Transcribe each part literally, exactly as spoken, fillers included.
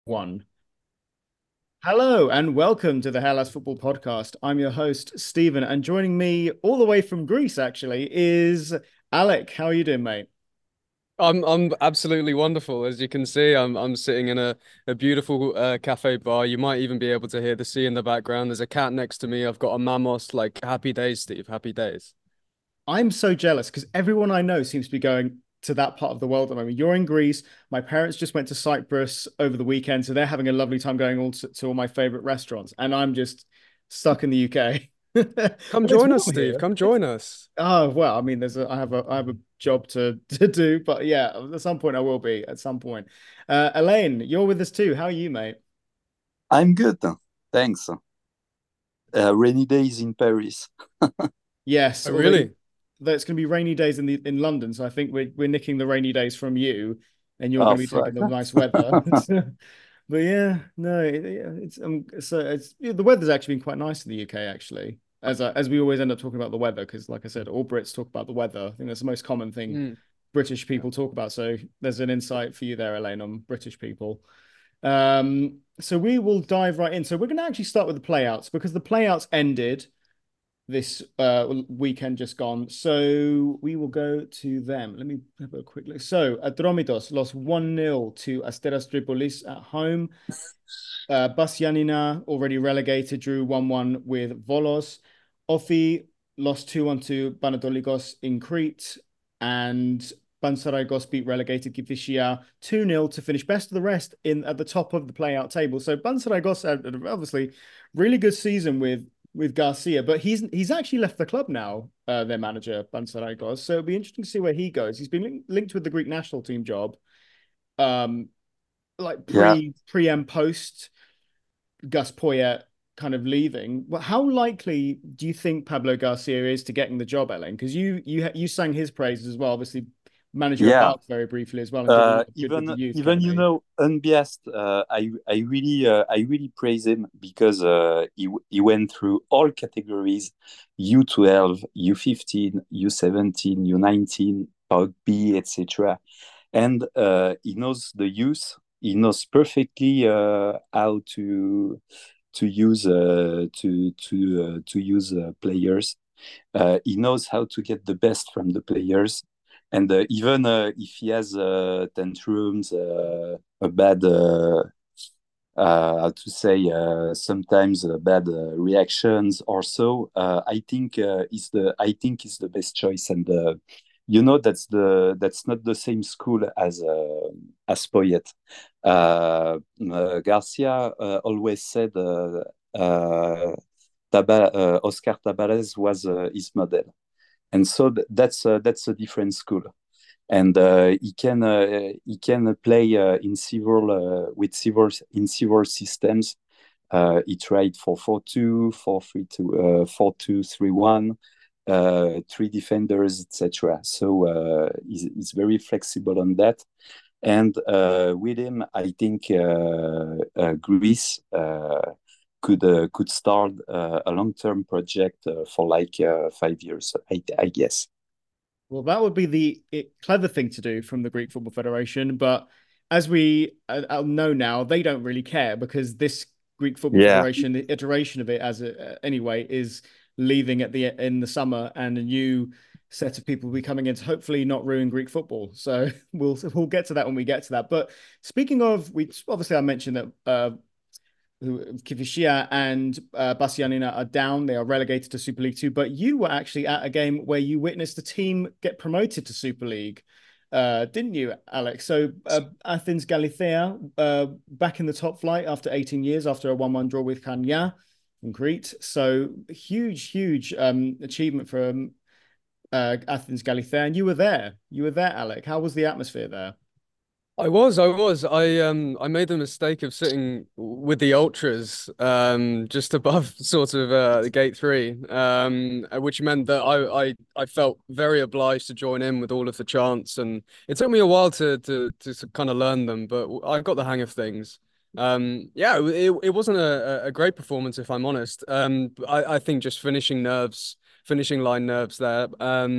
One. Hello and welcome to the Hellas Football Podcast. I'm your host, Stephen, and joining me all the way from Greece, actually, is Alec. How are you doing, mate? I'm I'm absolutely wonderful. As you can see, I'm I'm sitting in a a beautiful uh, cafe bar. You might even be able to hear the sea in the background. There's a cat next to me. I've got a mamos. Like happy days, Steve. Happy days. I'm so jealous because everyone I know seems to be going to that part of the world at the moment. You're in Greece. My parents just went to Cyprus over the weekend, so they're having a lovely time going all to, to all my favorite restaurants, and I'm just stuck in the U K. Come But it's join us, warm Steve. here. Come It's join us. Oh well, I mean, there's a I have a I have a job to to do, but yeah, at some point I will be at some point. Uh, Elaine, you're with us too. How are you, mate? I'm good, thanks. Uh, rainy days in Paris. Yes, Oh, although really? it's going to be rainy days in the in London, so I think we're we're nicking the rainy days from you, and you're going Oh, to be taking fuck. the nice weather. But yeah, no, it, yeah, it's um, so it's yeah, the weather's actually been quite nice in the U K actually. As I, as we always end up talking about the weather, because like I said, all Brits talk about the weather. I think that's the most common thing Mm. British Yeah. people talk about. So there's an insight for you there, Elaine, on British people. Um, so we will dive right in. So we're going to actually start with the playouts because the playouts ended this uh, weekend just gone. So we will go to them. Let me have a quick look. So Atromitos lost one nil to Asteras Tripolis at home. Uh, Basyanina, already relegated, drew one one with Volos. Ofi lost two one to Panatolikos in Crete. And Pansarikos beat relegated Kifishia two nil to finish best of the rest in at the top of the playout table. So Pansarikos had obviously really good season with with Garcia, but he's he's actually left the club now, uh, their manager, Pansarikos. So it'll be interesting to see where he goes. He's been link linked with the Greek national team job, um, like Yeah, pre pre and post Gus Poyet kind of leaving. Well, how likely do you think Pablo Garcia is to getting the job, Ellen? Because you you you sang his praises as well. Obviously, manager at yeah. Barks very briefly as well, and did a lot Uh, of good with the even youth even you academy. know, unbiased. Uh, I I really uh, I really praise him because uh, he he went through all categories: U twelve, U fifteen, U seventeen, U nineteen, rugby, et cetera. And uh, he knows the youth. He knows perfectly uh, how to to use uh, to to uh, to use uh, players. Uh, he knows how to get the best from the players, and uh, even uh, if he has uh, tantrums, uh, a bad uh, uh, how to say uh, sometimes uh, bad uh, reactions or so, uh, I think uh, is the I think is the best choice, and uh, you know that's the that's not the same school as uh, as Poyet. Uh, uh, Garcia uh, always said. Uh, uh, Taba, uh, Oscar Tabarez was uh, his model, and so th- that's uh, that's a different school, and uh, he can uh, he can play uh, in several uh, with several in several systems. Uh, he tried four four two, four three two, uh, four two three one, uh, three defenders, et cetera. So uh, he's, he's very flexible on that. And uh, with him, I think uh, uh, Greece uh, could uh, could start uh, a long term project uh, for like uh, five years, I, I guess. Well, that would be the it, clever thing to do from the Greek Football Federation, but as we uh, uh, know now, they don't really care because this Greek Football Yeah, Federation, the iteration of it as a, uh, anyway, is leaving at the in the summer, and a new set of people will be coming in to hopefully not ruin Greek football. So we'll we'll get to that when we get to that. But speaking of, we obviously I mentioned that uh, who Kivishia and uh, Basianina are down. They are relegated to Super League Two. But you were actually at a game where you witnessed the team get promoted to Super League, uh, didn't you, Alex? So uh, Athens Galathea uh, back in the top flight after eighteen years, after a one-one draw with Kanya in Crete. So huge, huge um, achievement from uh, Athens Galathea, and you were there. You were there, Alex. How was the atmosphere there? I was, I was. I um I made the mistake of sitting with the ultras um just above sort of uh the gate three, um which meant that I I I felt very obliged to join in with all of the chants, and it took me a while to to to kind of learn them, but I got the hang of things. Um yeah, it it wasn't a a great performance, if I'm honest. Um I I think just finishing nerves, finishing line nerves there. Um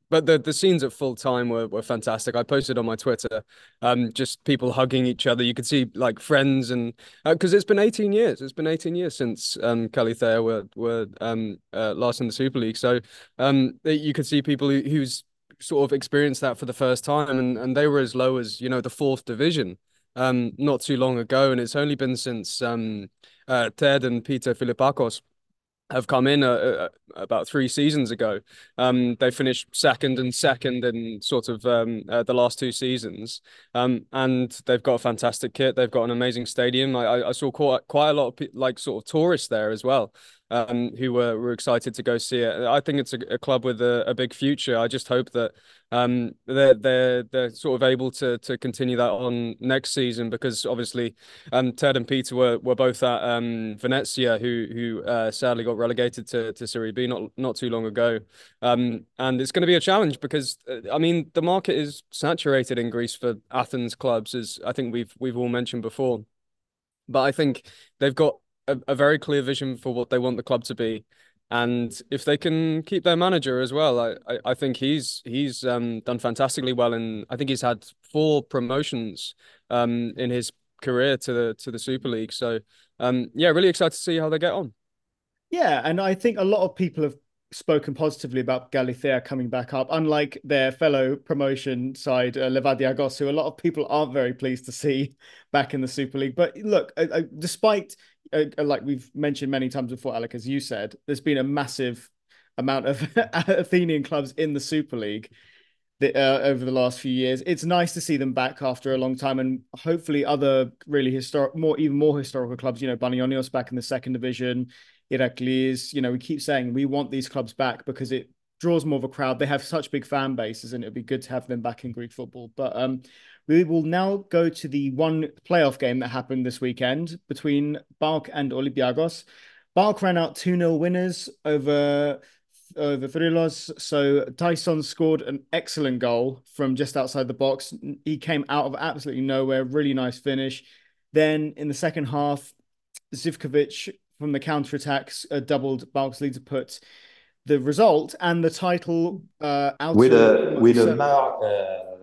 But the the scenes at full time were were fantastic. I posted on my Twitter, um, just people hugging each other. You could see like friends and because uh, it's been eighteen years. It's been eighteen years since um Calithea were were um uh, last in the Super League. So um you could see people who, who's sort of experienced that for the first time, and and they were as low as you know the fourth division um not too long ago, and it's only been since um uh Ted and Peter Filipakos have come in uh, uh, about three seasons ago. Um, they finished second and second in sort of um, uh, the last two seasons, um, and they've got a fantastic kit. They've got an amazing stadium. I, I saw quite quite a lot of like sort of tourists there as well, um, who were were excited to go see it. I think it's a, a club with a, a big future. I just hope that um, they're they're they're sort of able to to continue that on next season because obviously um, Ted and Peter were were both at um, Venezia, who who uh, sadly got relegated to to Serie B not not too long ago. Um, and it's going to be a challenge because uh, I mean the market is saturated in Greece for Athens clubs, as I think we've we've all mentioned before. But I think they've got a, a very clear vision for what they want the club to be. And if they can keep their manager as well, I, I, I think he's he's um, done fantastically well. And I think he's had four promotions um, in his career to the to the Super League. So um, yeah, really excited to see how they get on. Yeah, and I think a lot of people have spoken positively about Galicia coming back up, unlike their fellow promotion side, uh, Levadiagos, who a lot of people aren't very pleased to see back in the Super League. But look, uh, uh, despite, uh, uh, like we've mentioned many times before, Alec, as you said, there's been a massive amount of Athenian clubs in the Super League the, uh, over the last few years. It's nice to see them back after a long time, and hopefully other really historic, more even more historical clubs. You know, Banionios back in the second division, Iraklis. You know, we keep saying we want these clubs back because it draws more of a crowd. They have such big fan bases, and it'd be good to have them back in Greek football. But um, we will now go to the one playoff game that happened this weekend between PAOK and Olympiacos. PAOK ran out two nil winners over over Thrilos. So Tyson scored an excellent goal from just outside the box. He came out of absolutely nowhere. Really nice finish. Then in the second half, Zivkovic from the counter-attacks uh, doubled PAOK's lead to put the result and the title uh, out with of... a with so, a mar uh,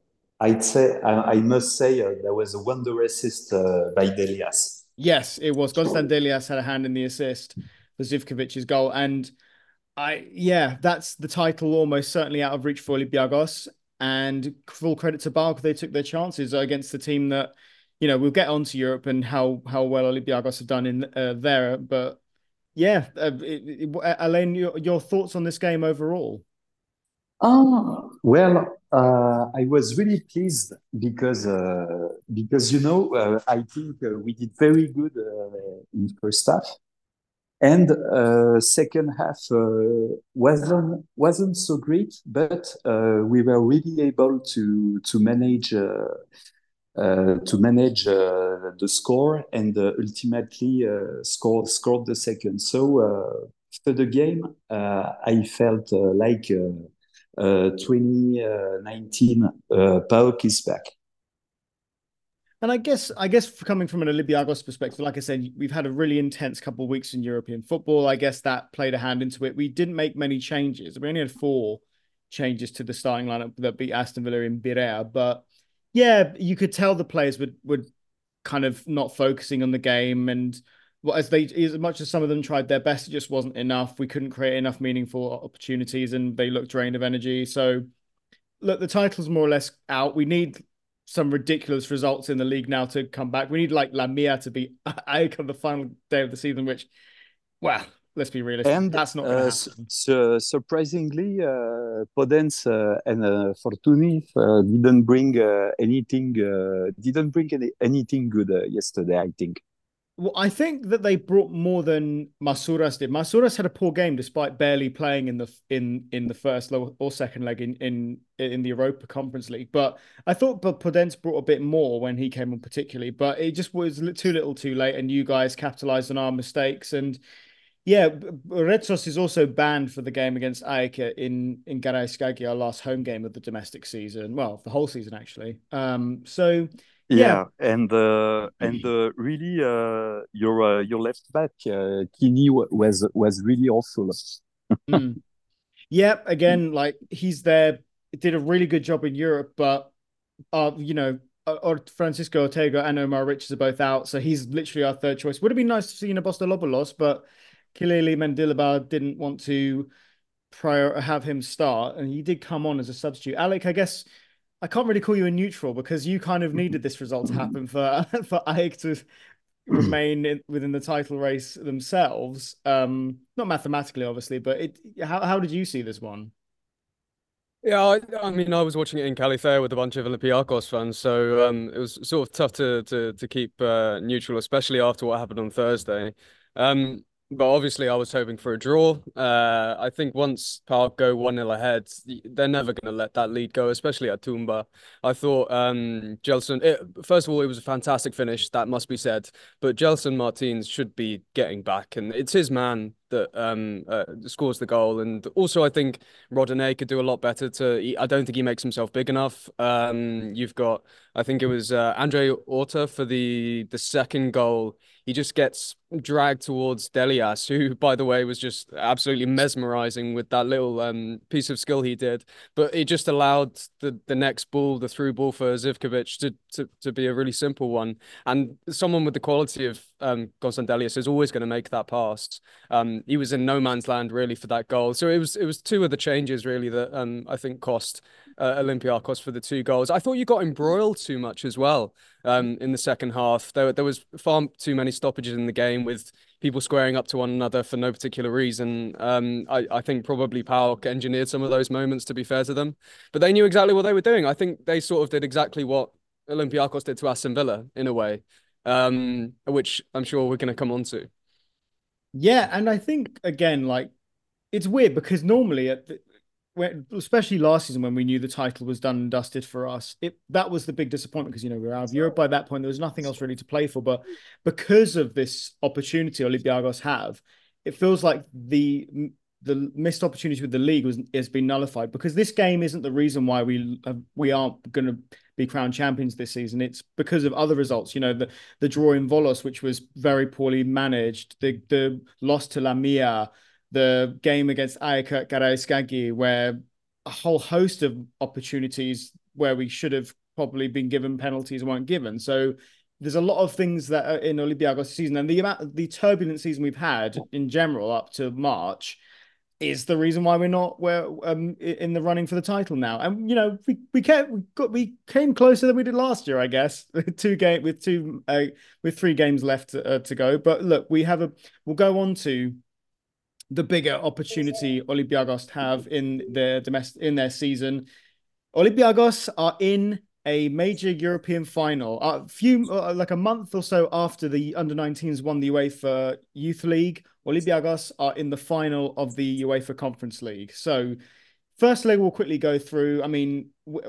I'd say I, I must say uh, there was a wonder assist uh, by Delias. Yes, it was. Gostan Delias had a hand in the assist for Zivkovic's goal. And I, yeah, that's the title almost certainly out of reach for Olympiacos. And full credit to PAOK, they took their chances against the team that, you know, we'll get on to Europe and how how well Olympiacos have done in uh, there. But yeah, uh, it, it, Alain, your, your thoughts on this game overall? Oh, well, uh, I was really pleased because uh, because you know uh, I think uh, we did very good uh, in first half, and uh, second half uh, wasn't wasn't so great, but uh, we were really able to to manage uh, uh, to manage uh, the score and uh, ultimately uh, scored scored the second. So uh, after the game, uh, I felt uh, like uh, uh, twenty nineteen uh, PAOK is back. And I guess, I guess coming from an Olympiacos perspective, like I said, we've had a really intense couple of weeks in European football. I guess that played a hand into it. We didn't make many changes. We only had four changes to the starting lineup that beat Aston Villa in Birea. But yeah, you could tell the players would would kind of not focusing on the game, and well, as they as much as some of them tried their best, it just wasn't enough. We couldn't create enough meaningful opportunities, and they looked drained of energy. So look, the title's more or less out. We need some ridiculous results in the league now to come back. We need like Lamia to be AEK on the final day of the season, which, well, let's be realistic, And that's not going to uh, happen. su surprisingly, uh, Podence uh, and uh, Fortuny uh, didn't bring uh, anything uh, didn't bring any, anything good uh, yesterday, I think. Well, I think that they brought more than Masouras did. Masouras had a poor game despite barely playing in the in in the first or second leg in in in the Europa Conference League. But I thought Podence brought a bit more when he came on, particularly. But it just was too little, too late, and you guys capitalized on our mistakes. And yeah, Retsos is also banned for the game against AEK in in Karaiskaki, our last home game of the domestic season. Well, the whole season actually. Um, so. Yeah, Yeah, and uh, and uh, really, uh, your uh, your left back, uh, Kini was was really awful. mm. Yep, again, like he's there, did a really good job in Europe, but uh, you know, uh, or Francisco Ortega and Omar Richards are both out, so he's literally our third choice. Would have been nice to see Apostolopoulos, but clearly Mendilibar didn't want to prior have him start, and he did come on as a substitute. Alec, I guess I can't really call you a neutral because you kind of needed this result to happen for for AEK to remain in, within the title race themselves. Um, not mathematically, obviously, but it. How how did you see this one? Yeah, I, I mean, I was watching it in Califare with a bunch of Olympiacos fans, so um, it was sort of tough to to to keep uh, neutral, especially after what happened on Thursday. Um, but obviously, I was hoping for a draw. Uh, I think once Park go one nil ahead, they're never going to let that lead go, especially at Tumba. I thought um, Gelson. It, first of all, it was a fantastic finish, that must be said. But Gelson Martins should be getting back, and it's his man that um uh, scores the goal. And also, I think Rodinei could do a lot better to he, I don't think he makes himself big enough. Um you've got I think it was uh, Andre Orta for the the second goal. He just gets dragged towards Delias, who, by the way, was just absolutely mesmerizing with that little um piece of skill he did. But it just allowed the the next ball, the through ball for Zivkovic to to, to be a really simple one. And someone with the quality of um Gonzalo Delias is always going to make that pass. Um, he was in no man's land really for that goal. So it was it was two of the changes really that um I think cost uh, Olympiacos for the two goals. I thought you got embroiled too much as well um in the second half. There there was far too many stoppages in the game with people squaring up to one another for no particular reason. Um, I I think probably PAOK engineered some of those moments, to be fair to them, but they knew exactly what they were doing. I think they sort of did exactly what Olympiacos did to Aston Villa in a way, um, which I'm sure we're going to come on to. Yeah, and I think again, like it's weird because normally at the, when, especially last season when we knew the title was done and dusted for us, it that was the big disappointment because you know we were out of Europe by that point. There was nothing else really to play for. But because of this opportunity Olympiacos have, it feels like the the missed opportunity with the league was has been nullified because this game isn't the reason why we have, we aren't going to be crowned champions this season. It's because of other results. You know, the the draw in Volos, which was very poorly managed, the the loss to Lamia, the game against AEK at Karaiskagi, where a whole host of opportunities where we should have probably been given penalties weren't given. So there's a lot of things that are in Olympiacos season, and the amount the turbulent season we've had in general up to March is the reason why we're not we're um, in the running for the title now. And you know, we we came we got we came closer than we did last year, I guess. With two game with two uh, with three games left to, uh, to go. But look, we have a we'll go on to the bigger opportunity Olympiacos have in their domestic in their season. Olympiacos are in a major European final. A few uh, like a month or so after the under nineteens won the UEFA Youth League, Olympiacos are in the final of the UEFA Conference League. So, first leg we'll quickly go through. I mean,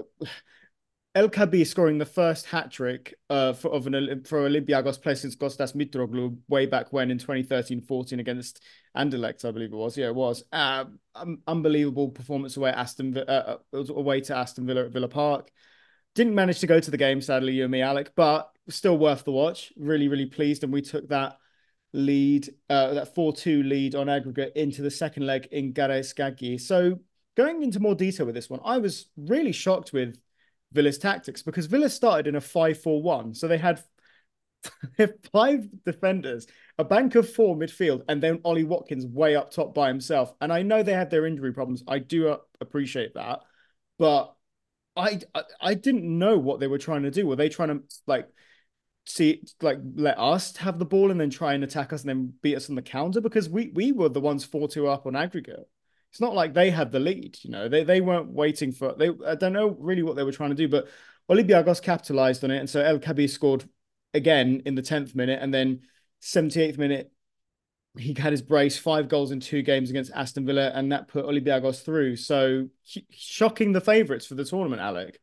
El Kabi scoring the first hat trick uh, for of an for Olympiacos player since Kostas Mitroglou way back when in twenty thirteen fourteen against Anderlecht, I believe it was. Yeah, it was. Uh, um, unbelievable performance away at Aston uh, away to Aston Villa at Villa Park. Didn't manage to go to the game, sadly, you and me, Alec, but still worth the watch. Really, really pleased, and we took that lead, uh, that four two lead on aggregate into the second leg in Karaiskaki. So going into more detail with this one, I was really shocked with Villa's tactics because Villa started in a five four one. So they had five defenders, a bank of four midfield, and then Ollie Watkins way up top by himself. And I know they had their injury problems. I do appreciate that. But I, I I didn't know what they were trying to do. Were they trying to like see like let us have the ball and then try and attack us and then beat us on the counter? Because we we were the ones four two up on aggregate. It's not like they had the lead, you know. They they weren't waiting for they. I don't know really what they were trying to do, but Olympiacos capitalized on it, and so El Kabi scored again in the tenth minute, and then seventy-eighth minute he had his brace, five goals in two games against Aston Villa, and that put Olympiacos through. So shocking the favourites for the tournament, Alec.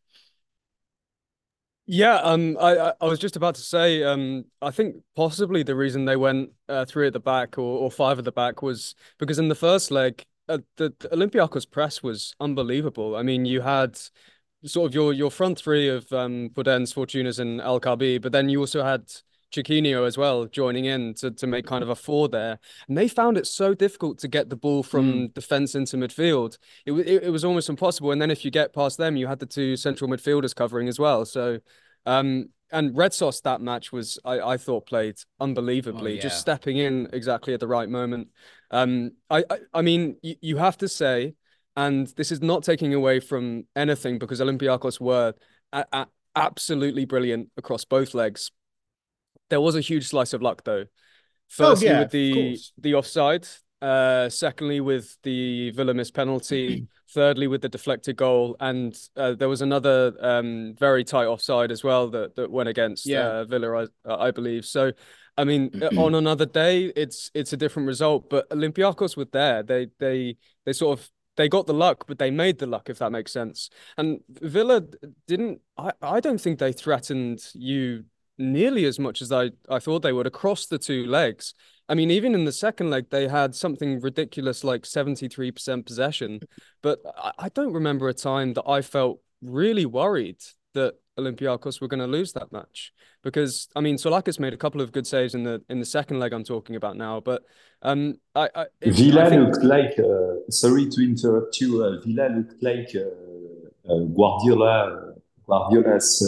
Yeah, um, I I was just about to say, um, I think possibly the reason they went uh, three at the back or, or five at the back was because in the first leg, uh, the, the Olympiacos press was unbelievable. I mean, you had sort of your your front three of um Podence, Fortunas, and El Kabi, but then you also had Chiquinho as well joining in to to make kind of a four there, and they found it so difficult to get the ball from Mm. defense into midfield. It, it it was almost impossible. And then if you get past them, you had the two central midfielders covering as well. So, um, and Red Sauce that match was I I thought played Oh unbelievably, just yeah. stepping in exactly at the right moment. Um, I I, I mean you, you have to say, and this is not taking away from anything because Olympiacos were a, a, absolutely brilliant across both legs. There was a huge slice of luck though. Oh Firstly, yeah, with of the course. the offside. Uh, secondly, with the Villa missed penalty. Thirdly, with the deflected goal, and uh, there was another um, very tight offside as well that that went against Yeah. uh, Villa, I, I believe. So, I mean, uh, on another day, it's it's a different result. But Olympiacos were there. They they they sort of they got the luck, but they made the luck, if that makes sense. And Villa didn't. I I don't think they threatened you nearly as much as I, I thought they would across the two legs. I mean, even in the second leg, they had something ridiculous like seventy-three percent possession. But I, I don't remember a time that I felt really worried that Olympiacos were going to lose that match. Because, I mean, Solakis made a couple of good saves in the in the second leg I'm talking about now. But um, I, I, it, I Villa think, looked like, uh, sorry to interrupt you, uh, Villa looked like uh, uh, Guardiola, Guardiola's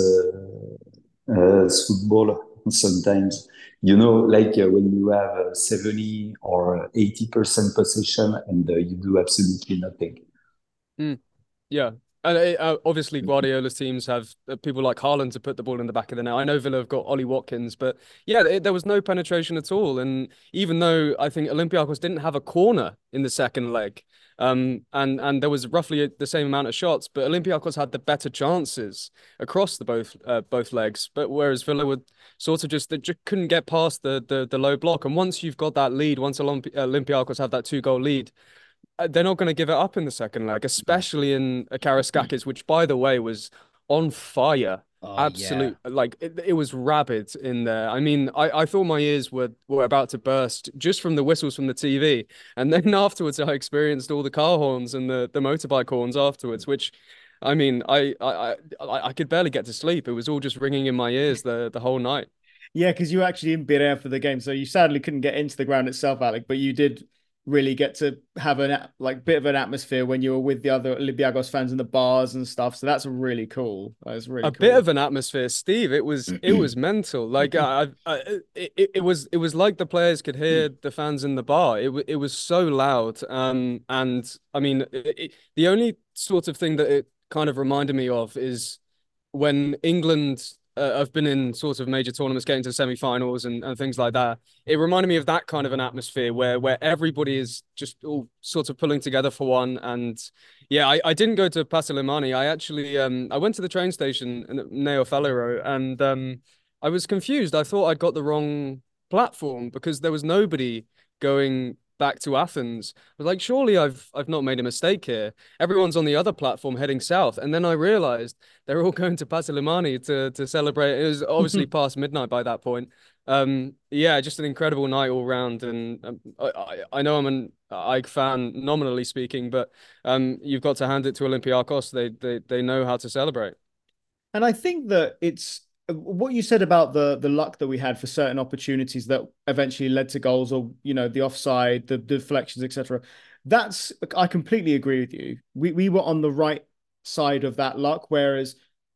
uh, uh, football sometimes. You know, like uh, when you have uh, seventy or eighty percent possession and uh, you do absolutely nothing. mm, yeah. And uh, uh, obviously, Guardiola's teams have uh, people like Haaland to put the ball in the back of the net. I know Villa have got Ollie Watkins, but yeah, it, there was no penetration at all. And even though I think Olympiacos didn't have a corner in the second leg, um, and and there was roughly the same amount of shots, but Olympiacos had the better chances across the both uh, both legs. But whereas Villa would sort of just they just couldn't get past the the the low block. And once you've got that lead, once Olympi Olympiacos have that two goal lead, uh, they're not going to give it up in the second leg, especially in a Karaiskakis, which, by the way, was on fire. Oh yeah. Absolute, like it, it was rabid in there. I mean, I, I thought my ears were were about to burst just from the whistles from the T V, and then afterwards, I experienced all the car horns and the the motorbike horns afterwards, which. I mean, I, I I I could barely get to sleep. It was all just ringing in my ears the the whole night. Yeah, because you were actually in Birrea for the game, so you sadly couldn't get into the ground itself, Alec. But you did really get to have an like bit of an atmosphere when you were with the other Olympiacos fans in the bars and stuff. So that's really cool. That's really A bit cool. of an atmosphere, Steve. It was it was mental. Like I, I it, it was it was like the players could hear the fans in the bar. It it was so loud. Um, and I mean, it, it, the only sort of thing that it kind of reminded me of is when England uh, have been in sort of major tournaments, getting to semi-finals and, and things like that. It reminded me of that kind of an atmosphere where where everybody is just all sort of pulling together for one. And yeah, I, I didn't go to Pasilimani. I actually um I went to the train station in Neo Fallero and um I was confused. I thought I'd got the wrong platform because there was nobody going back to Athens. I was like, surely I've I've not made a mistake here. Everyone's on the other platform heading south. And then I realized they're all going to Pasilimani to to celebrate. It was obviously past midnight by that point. Um, yeah, just an incredible night all round. And um, I, I know I'm an AEK fan, nominally speaking, but um, you've got to hand it to Olympiacos. They they they know how to celebrate. And I think that it's what you said about the the luck that we had for certain opportunities that eventually led to goals, or you know, the offside, the deflections, et cetera. That's I completely agree with you. We we were on the right side of that luck, whereas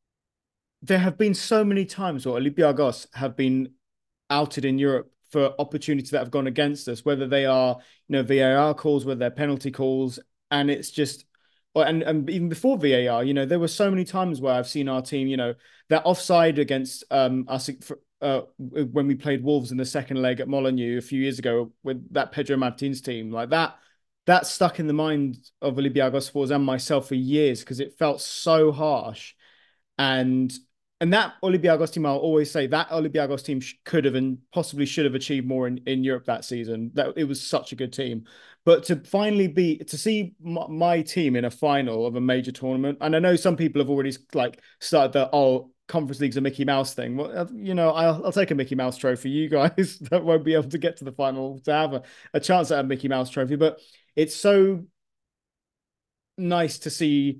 there have been so many times where Olympiacos have been outed in Europe for opportunities that have gone against us, whether they are, you know, V A R calls, whether they're penalty calls, and it's just, or and, and even before V A R, you know, there were so many times where I've seen our team, you know, that offside against um us uh, when we played Wolves in the second leg at Molineux a few years ago with that Pedro Martins team, like that. That stuck in the mind of Olympiacos supporters and myself for years because it felt so harsh. And and that Olympiacos team, I'll always say that Olympiacos team could have and possibly should have achieved more in, in Europe that season. That it was such a good team, but to finally be to see my, my team in a final of a major tournament, and I know some people have already like started the oh Conference League's a Mickey Mouse thing. Well, uh, you know, I'll, I'll take a Mickey Mouse trophy. You guys that won't be able to get to the final to have a, a chance at a Mickey Mouse trophy, but it's so nice to see.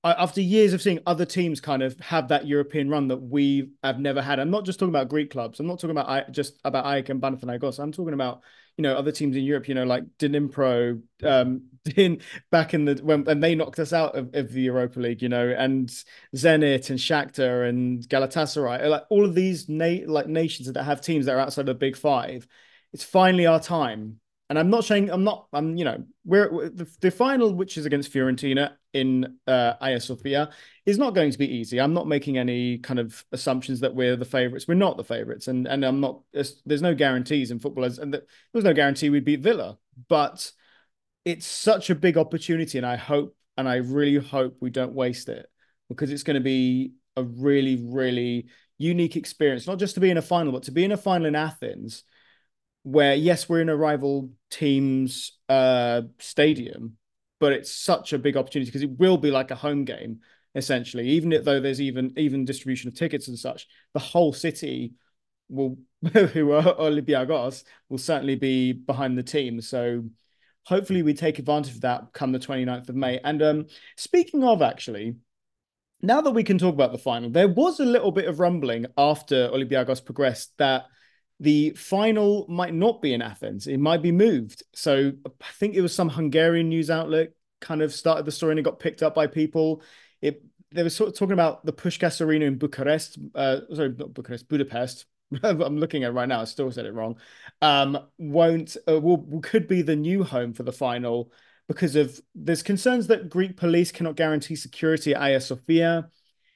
after years of seeing other teams kind of have that European run that we have never had. I'm not just talking about Greek clubs. I'm not talking about just about A E K and Panathinaikos. I'm talking about, you know, other teams in Europe, you know, like Dnipro, um, in back in the when, when they knocked us out of, of the Europa League, you know, and Zenit and Shakhtar and Galatasaray, like all of these na- like nations that have teams that are outside of the Big Five. It's finally our time. And I'm not saying I'm not I'm you know we're, we're the, the final, which is against Fiorentina in uh Hagia Sophia, is not going to be easy. I'm not making any kind of assumptions that we're the favorites. We're not the favorites, and and I'm not. There's no guarantees in football, and there's no guarantee we'd beat Villa. But it's such a big opportunity, and I hope and I really hope we don't waste it, because it's going to be a really really unique experience, not just to be in a final, but to be in a final in Athens, where yes, we're in a rival team's uh, stadium, but it's such a big opportunity because it will be like a home game essentially. Even though there's even even distribution of tickets and such, the whole city will, who are Olympiacos, will certainly be behind the team. So hopefully we take advantage of that come the twenty-ninth of May. And um, speaking of, actually, now that we can talk about the final, there was a little bit of rumbling after Olympiacos progressed that the final might not be in Athens. It might be moved. So I think it was some Hungarian news outlet kind of started the story and it got picked up by people. It They were sort of talking about the Puskás Arena in Bucharest. Uh, sorry, not Bucharest, Budapest. I'm looking at it right now. I still said it wrong. Um, won't uh, will could be the new home for the final because of there's concerns that Greek police cannot guarantee security at Hagia Sophia.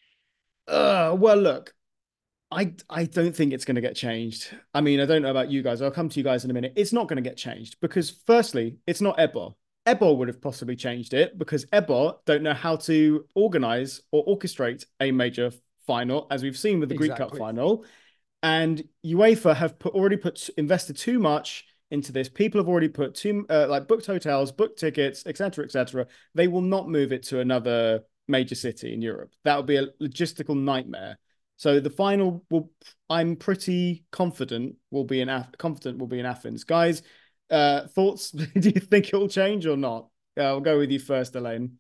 Uh, well, look. I I don't think it's going to get changed. I mean, I don't know about you guys. I'll come to you guys in a minute. It's not going to get changed because, firstly, it's not E B O. E B O would have possibly changed it because E B O don't know how to organize or orchestrate a major final, as we've seen with the Greek Cup Exactly. final. And UEFA have put, already put invested too much into this. People have already put too uh, like booked hotels, booked tickets, et cetera, et cetera. They will not move it to another major city in Europe. That would be a logistical nightmare. So the final will, I'm pretty confident will be in confident will be in Athens. Guys, uh, thoughts? Do you think it will change or not? Uh, I'll go with you first, Elaine.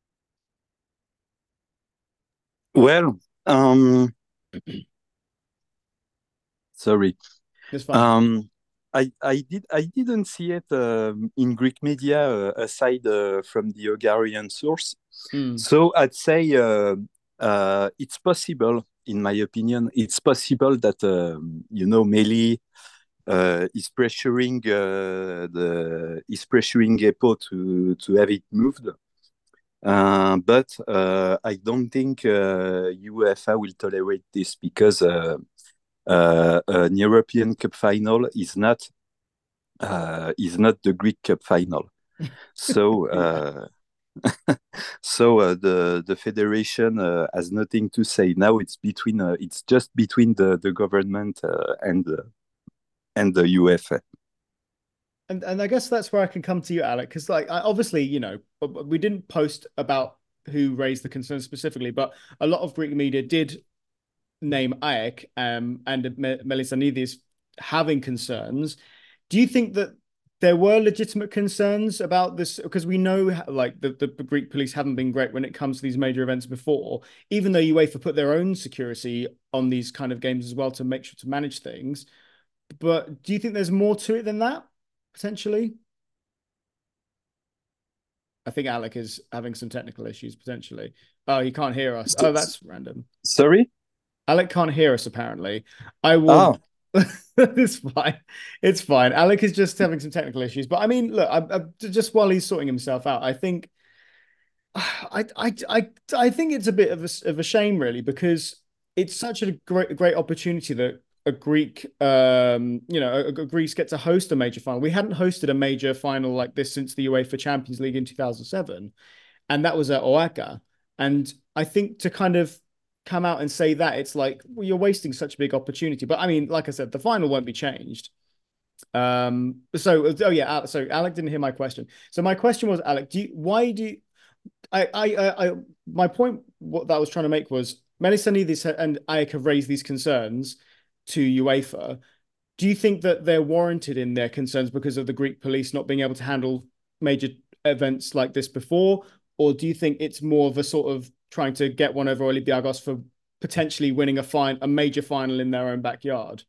Well, um, sorry. It's fine. Um, I I did I didn't see it um, in Greek media uh, aside uh, from the Hungarian source. Mm. So I'd say uh, uh, it's possible, in my opinion, it's possible that um, you know Meili uh, is pressuring uh, the is pressuring E P O to to have it moved. Uh, but uh, I don't think uh, UEFA will tolerate this because uh, uh, an European Cup final is not uh, is not the Greek Cup final. So uh, so uh, the the federation uh, has nothing to say now. It's between uh, it's just between the the government uh, and uh, and the UEFA. And and I guess that's where I can come to you, Alec, because like I, obviously, you know, we didn't post about who raised the concerns specifically, but a lot of Greek media did name A E K um, and Melissanidis having concerns. Do you think that there were legitimate concerns about this? Because we know like the, the Greek police haven't been great when it comes to these major events before, even though UEFA put their own security on these kind of games as well to make sure to manage things. But do you think there's more to it than that? Potentially, I think Alec is having some technical issues. Potentially, oh, he can't hear us. Oh, that's random. Sorry, Alec can't hear us. Apparently, I will. Oh. It's fine. It's fine. Alec is just having some technical issues. But I mean, look, I, I, just while he's sorting himself out, I think, I, I, I, I think it's a bit of a, of a shame, really, because it's such a great, great opportunity that a Greek, um, you know, a, a Greece get to host a major final. We hadn't hosted a major final like this since the UEFA Champions League in two thousand seven, and that was at O A C A. And I think to kind of come out and say that, it's like, well, you're wasting such a big opportunity. But I mean, like I said, the final won't be changed. Um, so, oh yeah, so Alec didn't hear my question. So my question was, Alec, do you, why do you, I, I, I, I, my point, what that I was trying to make was, Melissanidis and A E K have raised these concerns to UEFA. Do you think that they're warranted in their concerns because of the Greek police not being able to handle major events like this before? Or do you think it's more of a sort of trying to get one over Olympiacos for potentially winning a fine a major final in their own backyard?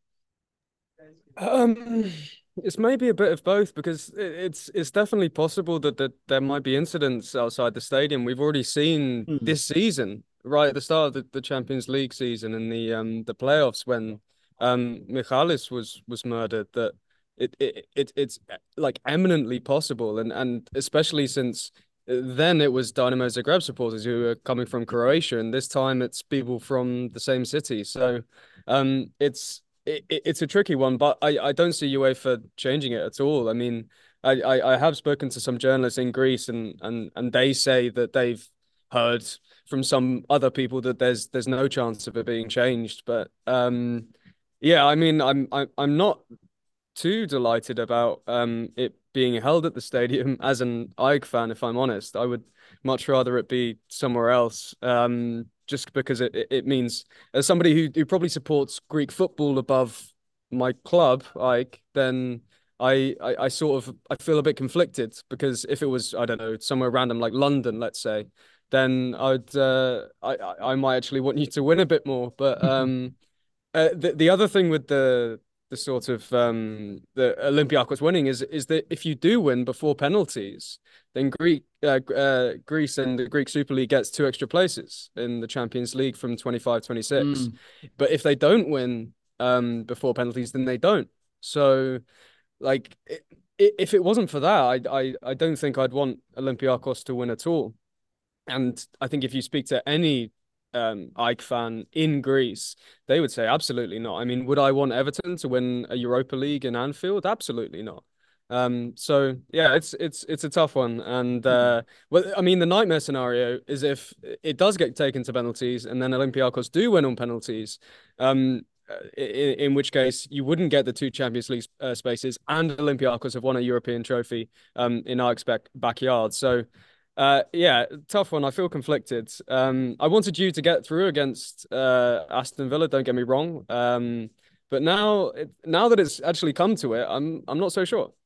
Um, it's maybe a bit of both because it's it's definitely possible that, that there might be incidents outside the stadium. We've already seen Hmm. this season, right at the start of the, the Champions League season and the um the playoffs when um Michalis was was murdered, that it, it it it's like eminently possible, and and especially since then it was Dynamo Zagreb supporters who are coming from Croatia, and this time it's people from the same city. So um it's it, it's a tricky one, but I, I don't see UEFA changing it at all. I mean, I, I, I have spoken to some journalists in Greece, and, and and they say that they've heard from some other people that there's there's no chance of it being changed. But um, yeah, I mean, I'm I'm I'm not too delighted about um it being held at the stadium as an AEK fan, if I'm honest. I would much rather it be somewhere else. Um, just because it, it means, as somebody who, who probably supports Greek football above my club, AEK, then I, I I sort of I feel a bit conflicted, because if it was, I don't know, somewhere random like London, let's say, then I'd uh I I I might actually want you to win a bit more. But um uh, the the other thing with the the sort of um the Olympiacos winning is is that if you do win before penalties, then Greek uh, uh, Greece and the Greek Super League gets two extra places in the Champions League from twenty-five twenty-six. Mm. But if they don't win um before penalties, then they don't. So like i if it wasn't for that, I I I don't think I'd want Olympiacos to win at all. And I think if you speak to any um AEK fan in Greece, they would say absolutely not. I mean, would I want Everton to win a Europa League in Anfield? Absolutely not. Um, so yeah, it's it's it's a tough one. And uh well, I mean, the nightmare scenario is if it does get taken to penalties and then Olympiacos do win on penalties. Um in, in which case you wouldn't get the two Champions League uh, spaces, and Olympiacos have won a European trophy um in AEK's back backyard. So uh, yeah, tough one. I feel conflicted. Um, I wanted you to get through against uh Aston Villa. Don't get me wrong. Um, but now, it, now that it's actually come to it, I'm I'm not so sure.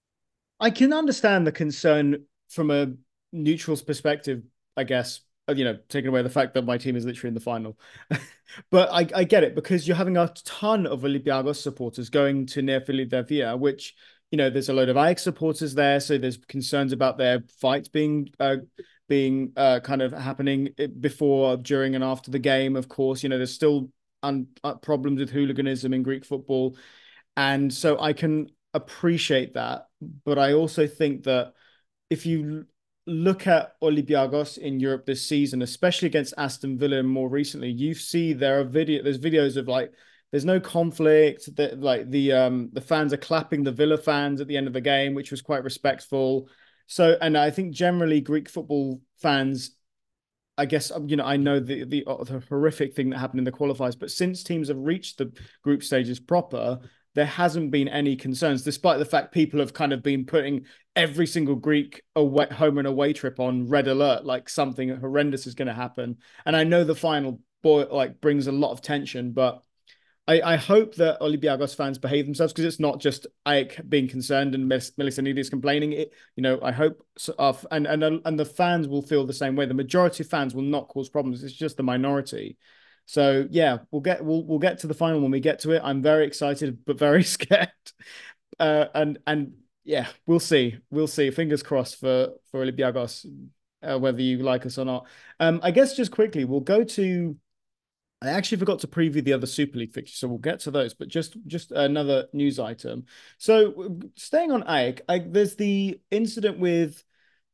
I can understand the concern from a neutral's perspective, I guess, uh, you know, taking away the fact that my team is literally in the final. But I, I get it, because you're having a ton of Olympiacos supporters going to near Philadelphia, which, you know, there's a load of AEK supporters there. So there's concerns about their fights being uh, being uh, kind of happening before, during, and after the game. Of course, you know, there's still un- uh, problems with hooliganism in Greek football. And so I can appreciate that. But I also think that if you look at Olympiacos in Europe this season, especially against Aston Villa and more recently, you see there are video there's videos of like there's no conflict, that like the um the fans are clapping the Villa fans at the end of the game, which was quite respectful. So, and I think generally Greek football fans, I guess, um, you know, I know the, the the horrific thing that happened in the qualifiers, but since teams have reached the group stages proper, there hasn't been any concerns, despite the fact people have kind of been putting every single Greek away, home and away trip on red alert, like something horrendous is going to happen. And I know the final boy like brings a lot of tension, but I, I hope that Olympiacos fans behave themselves, because it's not just AEK being concerned and Mel- Melissanidis complaining. It, you know, I hope so, uh, and and and the fans will feel the same way. The majority of fans will not cause problems. It's just the minority. So yeah, we'll get we'll we'll get to the final when we get to it. I'm very excited but very scared. Uh, and and yeah, we'll see. We'll see. Fingers crossed for for Olympiacos, uh, whether you like us or not. Um, I guess just quickly, we'll go to I actually forgot to preview the other Super League fixtures, so we'll get to those. But just just another news item. So staying on AEK, I, there's the incident with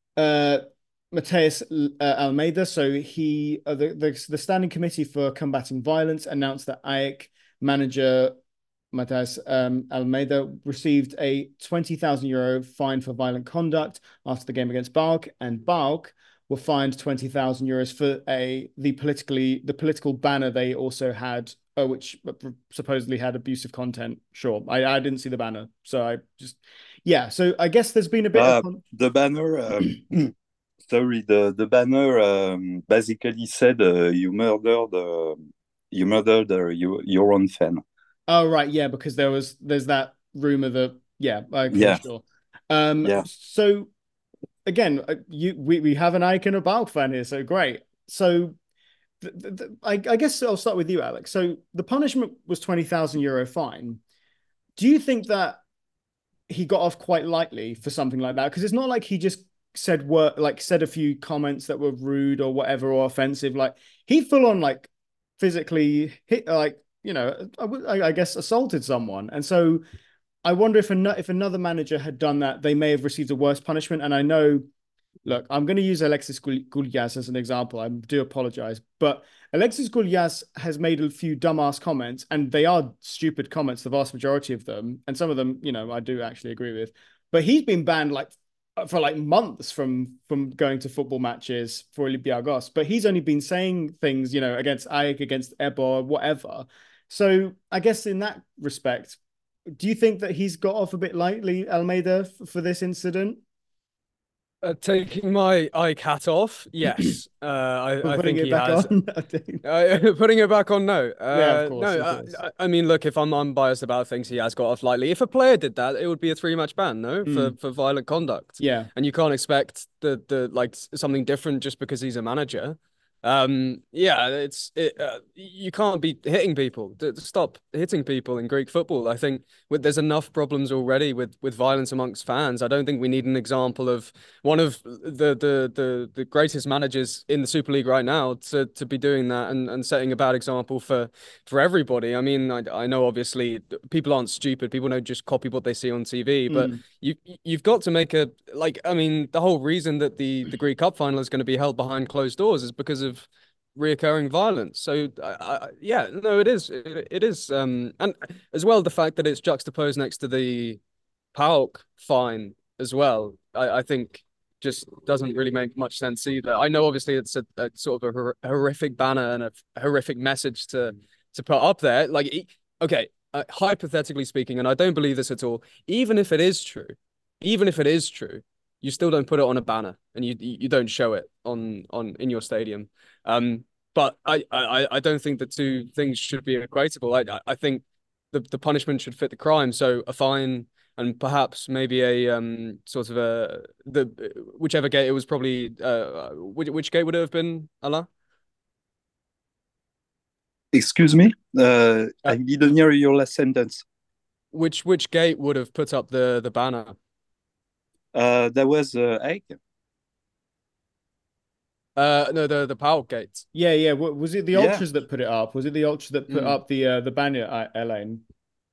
uh, Mateus uh, Almeida. So he uh, the, the the standing committee for combating violence announced that AEK manager Mateus um, Almeida received a twenty thousand euro fine for violent conduct after the game against BAUK, and BAUK were fined twenty thousand euros for a the politically the political banner they also had, uh, which supposedly had abusive content. Sure, I, I didn't see the banner, so I just yeah. So I guess there's been a bit Uh, of the banner, um, sorry, the the banner um, basically said uh, you murdered uh, you murdered uh, you, your own fan. oh right, yeah, because there was there's that rumor that yeah, okay, Yeah, sure. Um, yeah. so again, uh, you we, we have an icon of BAUK fan here, so great. so the, the, the, I, I guess I'll start with you, Alex. So the punishment was twenty thousand euro fine. Do you think that he got off quite lightly for something like that? Because it's not like he just said word like said a few comments that were rude or whatever or offensive. Like he full on like physically hit like you know I, I guess assaulted someone. And so I wonder if an, if another manager had done that, they may have received a worse punishment. And I know, look, I'm going to use Alexis Goulias as an example. I do apologize, but Alexis Goulias has made a few dumbass comments, and they are stupid comments, the vast majority of them. And some of them, you know, I do actually agree with. But he's been banned like for like months from from going to football matches for Olympiacos. But he's only been saying things, you know, against Ajax, against Ebor, whatever. So I guess in that respect, do you think that he's got off a bit lightly, Almeida, for this incident? Uh, taking my eye cat off, yes. Uh, I, I think it he back has. on? Uh, putting it back on, no. Yeah, of Uh, course, no, of I, course. I I mean, look, if I'm unbiased about things, he has got off lightly. If a player did that, it would be a three-match ban, no, for Mm. for violent conduct. Yeah, And you can't expect the the like s- something different just because he's a manager. Um, yeah, it's it. Uh, you can't be hitting people. D- Stop hitting people in Greek football. I think with, there's enough problems already with with violence amongst fans. I don't think we need an example of one of the the the the greatest managers in the Super League right now to to be doing that and and setting a bad example for for everybody. I mean, I I know obviously people aren't stupid. People don't just copy what they see on T V, but mm. you you've got to make a like. I mean, the whole reason that the the Greek Cup final is going to be held behind closed doors is because of reoccurring violence. So I, I, yeah, no, it is it, it is um and as well the fact that it's juxtaposed next to the PAOK fine as well. I, I think just doesn't really make much sense either. I know obviously it's a, a sort of a hor- horrific banner and a horrific message to to put up there. Like, e- okay, uh, hypothetically speaking, and I don't believe this at all. Even if it is true, even if it is true, you still don't put it on a banner and you you don't show it on on in your stadium. Um, but I I I don't think the two things should be equatable. I I think the the punishment should fit the crime. So a fine and perhaps maybe a um sort of a the whichever gate it was probably uh which which gate would it have been, Allah? Excuse me, uh, Uh, I didn't hear your last sentence. which which gate would have put up the the banner? Uh, that was uh, Egg. Uh, no, the the PAOK gate. Yeah, yeah. Was it the Yeah. ultras that put it up? Was it the ultras that put Mm. up the uh, the banner, uh, Elaine?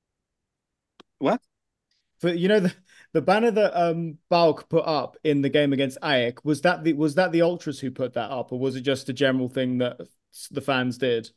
What? For you know the the banner that um Balk put up in the game against Ajax, was that the was that the ultras who put that up, or was it just a general thing that the fans did?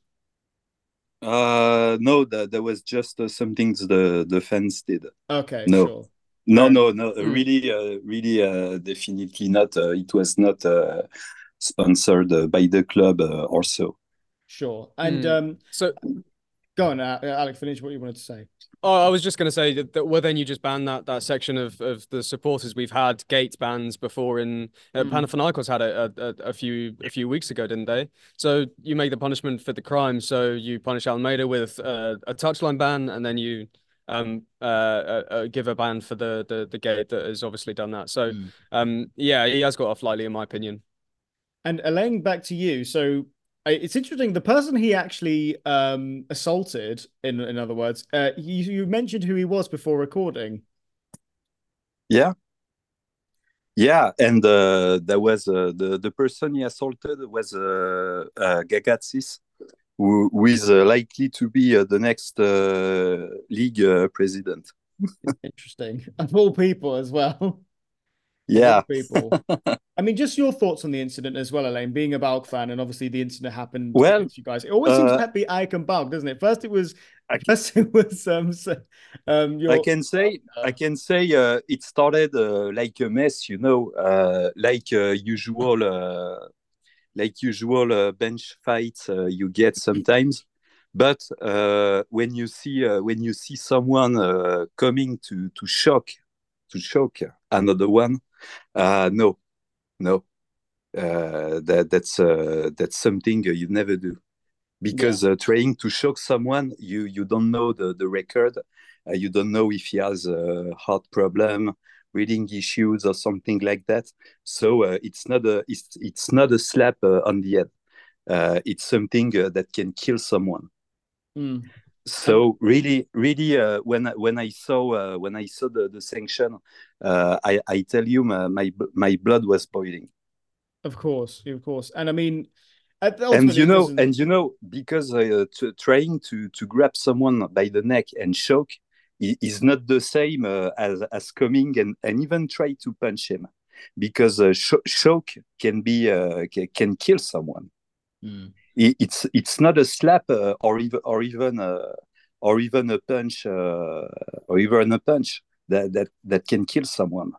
Uh, no, that that was just uh, some things the the fans did. Okay, No, sure. no, Fair no, enough. no. uh, Mm. Really, uh, really, uh, definitely not. Uh, it was not uh, sponsored uh, by the club uh, or so. Sure. And Mm. um, So go on, uh, Alex. Finish what you wanted to say. oh, I was just going to say that, that well, then you just ban that that section of, of the supporters. We've had gate bans before in uh, Mm. Panathinaikos had a, a a few a few weeks ago, didn't they? So you make the punishment fit the crime. So you punish Almeida with uh, a touchline ban, and then you um uh, uh, uh give a ban for the, the the gate that has obviously done that. So Mm. um yeah, he has got off lightly in my opinion. And Elaine, back to you. So uh, it's interesting. The person he actually um assaulted, in in other words, uh, you you mentioned who he was before recording. Yeah, yeah, and uh, there was uh, the the person he assaulted was uh, uh, Gagatsis, who, who is uh, likely to be uh, the next uh, league uh, president. Interesting. Of all people as well. Of all Yeah. people. I mean, just your thoughts on the incident as well, Elaine, being a Balk fan, and obviously the incident happened Well, against you guys. It always seems uh, to be Ike and Balk, doesn't it? First it was I, first it was um so, um I your can say I uh, can say uh, it started uh, like a mess, you know, uh, like uh, usual uh, like usual uh, bench fights uh, you get sometimes. But uh, when you see uh, when you see someone uh, coming to to shock to shock another one, uh, no, no, uh, that that's uh, that's something you never do, yeah, because uh, trying to shock someone, you you don't know the the record, uh, you don't know if he has a heart problem, reading issues or something like that. So uh, it's not a it's it's not a slap uh, on the head. uh, it's something uh, that can kill someone. Mm. So really, really, uh, when when I saw uh, when I saw the, the sanction, uh, I I tell you, my, my my blood was boiling. Of course, of course, and I mean, And ultimately, you it know, doesn't. and you know, because uh, to, trying to to grab someone by the neck and choke is not the same uh, as as coming and and even try to punch him, because uh, sh- choke can be uh, can kill someone. Mm. It's it's not a slap uh, or even or even uh, or even a punch uh, or even a punch that, that that can kill someone.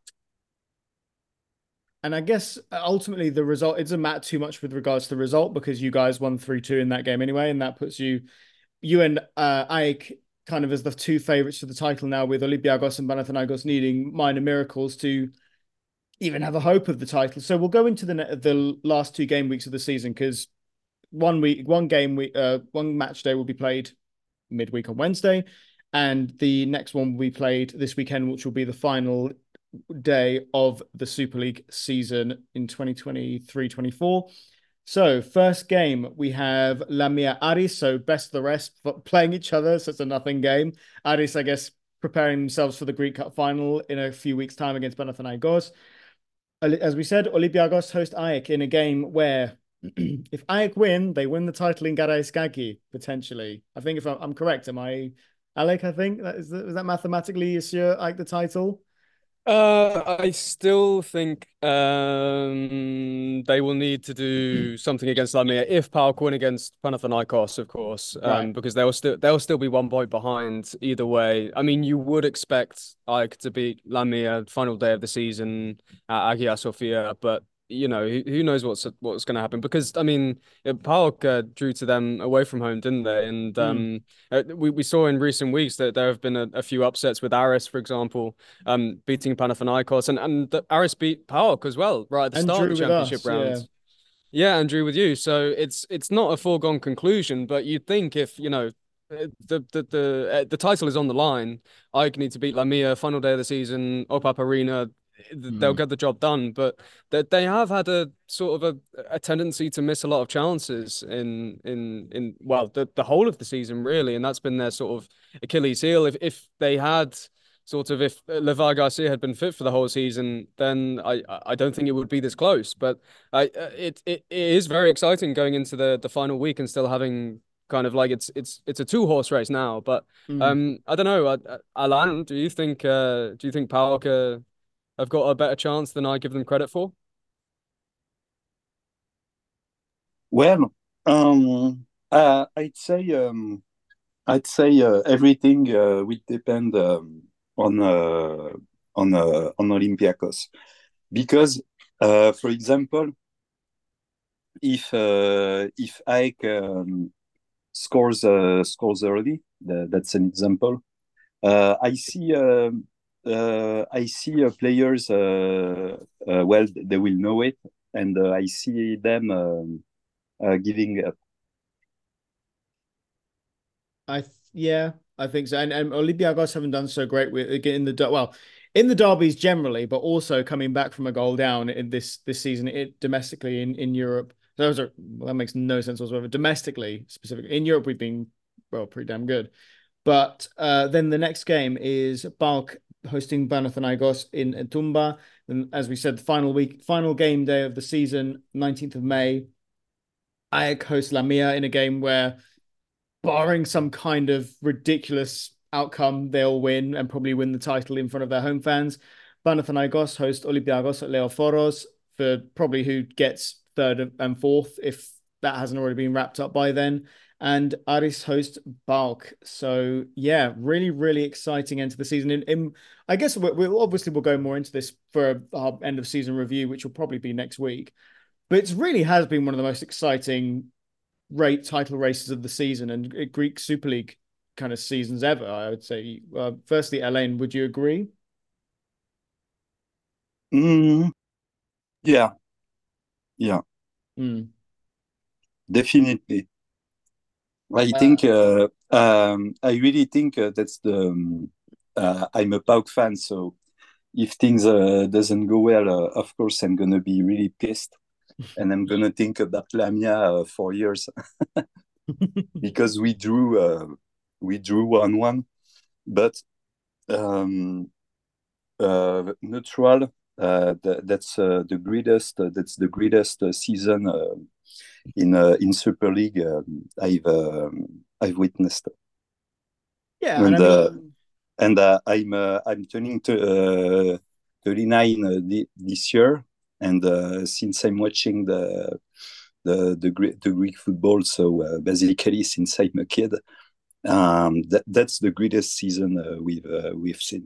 And I guess uh, ultimately the result, it doesn't matter too much with regards to the result because you guys won three two in that game anyway, and that puts you you and uh, Ike kind of as the two favorites for the title now, with Olympiacos and Panathinaikos needing minor miracles to even have a hope of the title. So we'll go into the the last two game weeks of the season because one week, one game week, uh, one match day will be played midweek on Wednesday, and the next one will be played this weekend, which will be the final day of the Super League season in twenty twenty-three twenty-four. So, first game, we have Lamia Aris. So, best of the rest playing each other. So, it's a nothing game. Aris, I guess, preparing themselves for the Greek Cup final in a few weeks' time against Panathinaikos. As we said, Olympiacos host AEK in a game where if AEK win, they win the title in Karaiskaki, potentially. I think if I'm, I'm correct, am I, Alec, I think? That, is, that, is that mathematically assure AEK the title? Uh, I still think um they will need to do something against Lamia if PAOK win against Panathinaikos, of course, Right. um, because they'll still they'll still be one point behind either way. I mean, you would expect AEK to beat Lamia final day of the season at Hagia Sophia, but you know who, who knows what's what's going to happen? Because I mean, PAOK uh, drew to them away from home, didn't they? And Mm. um, uh, we we saw in recent weeks that there have been a, a few upsets with Aris, for example, um, beating Panathinaikos, and and the Aris beat PAOK as well, right at the And start of the drew with championship us, yeah. round. Yeah, and drew with you. So it's it's not a foregone conclusion, but you'd think if you know uh, the the the uh, the title is on the line, I need to beat Lamia final day of the season, Opap Arena. They'll Mm. get the job done, but they they have had a sort of a, a tendency to miss a lot of chances in in in well the the whole of the season really, and that's been their sort of Achilles heel. If if they had sort of if Levar Garcia had been fit for the whole season, then I I don't think it would be this close. But I uh, it, it it is very exciting going into the the final week and still having kind of like it's it's it's a two horse race now. But Mm. um I don't know, uh, Alan, do you think uh do you think PAOK uh, have got a better chance than I give them credit for? Well, um, uh, I'd say um, I'd say uh, everything uh, will depend um, on uh, on uh, on Olympiacos, because, uh, for example, if uh, if Ike um, scores uh, scores early, th- that's an example. Uh, I see um uh, I see uh, players. Uh, uh, well, they will know it, and uh, I see them um, uh, giving up. I th yeah, I think so. And, and Olympiacos haven't done so great with getting the der- well in the derbies generally, but also coming back from a goal down in this this season it domestically in in Europe. Those are well, that makes no sense whatsoever. Domestically, specifically in Europe, we've been well pretty damn good. But uh, then the next game is Balk hosting Panathinaikos in Tumba. And as we said, the final week, final game day of the season, nineteenth of May. AEK hosts Lamia in a game where barring some kind of ridiculous outcome, they'll win and probably win the title in front of their home fans. Panathinaikos host Olympiacos at Leoforos for probably who gets third and fourth if that hasn't already been wrapped up by then. And Aris host Balk. So yeah, really, really exciting end to the season. In, in I guess we'll, we'll obviously we'll go more into this for our end of season review, which will probably be next week. But it really has been one of the most exciting rate title races of the season and Greek Super League kind of seasons ever, I would say. Uh, firstly, Elaine, would you agree? Mm, yeah, yeah, Mm. definitely. I Uh, think uh, um, I really think uh, that's the. Um, uh, I'm a PAOK fan, so if things uh, doesn't go well, uh, of course I'm gonna be really pissed. and I'm gonna think about Lamia uh, for years because we drew uh, we drew one one, but um, uh, neutral. Uh, th- that's uh, the greatest. Uh, that's the greatest uh, season uh, in uh, in Super League um, I've um, I've witnessed. Yeah, and I And uh, mean, and uh, I'm uh, I'm turning to uh, thirty-nine uh, thi- this year, and uh, since I'm watching the the the, Gre- the Greek football, so uh, basically since I'm a kid, um, that that's the greatest season uh, we've uh, we've seen.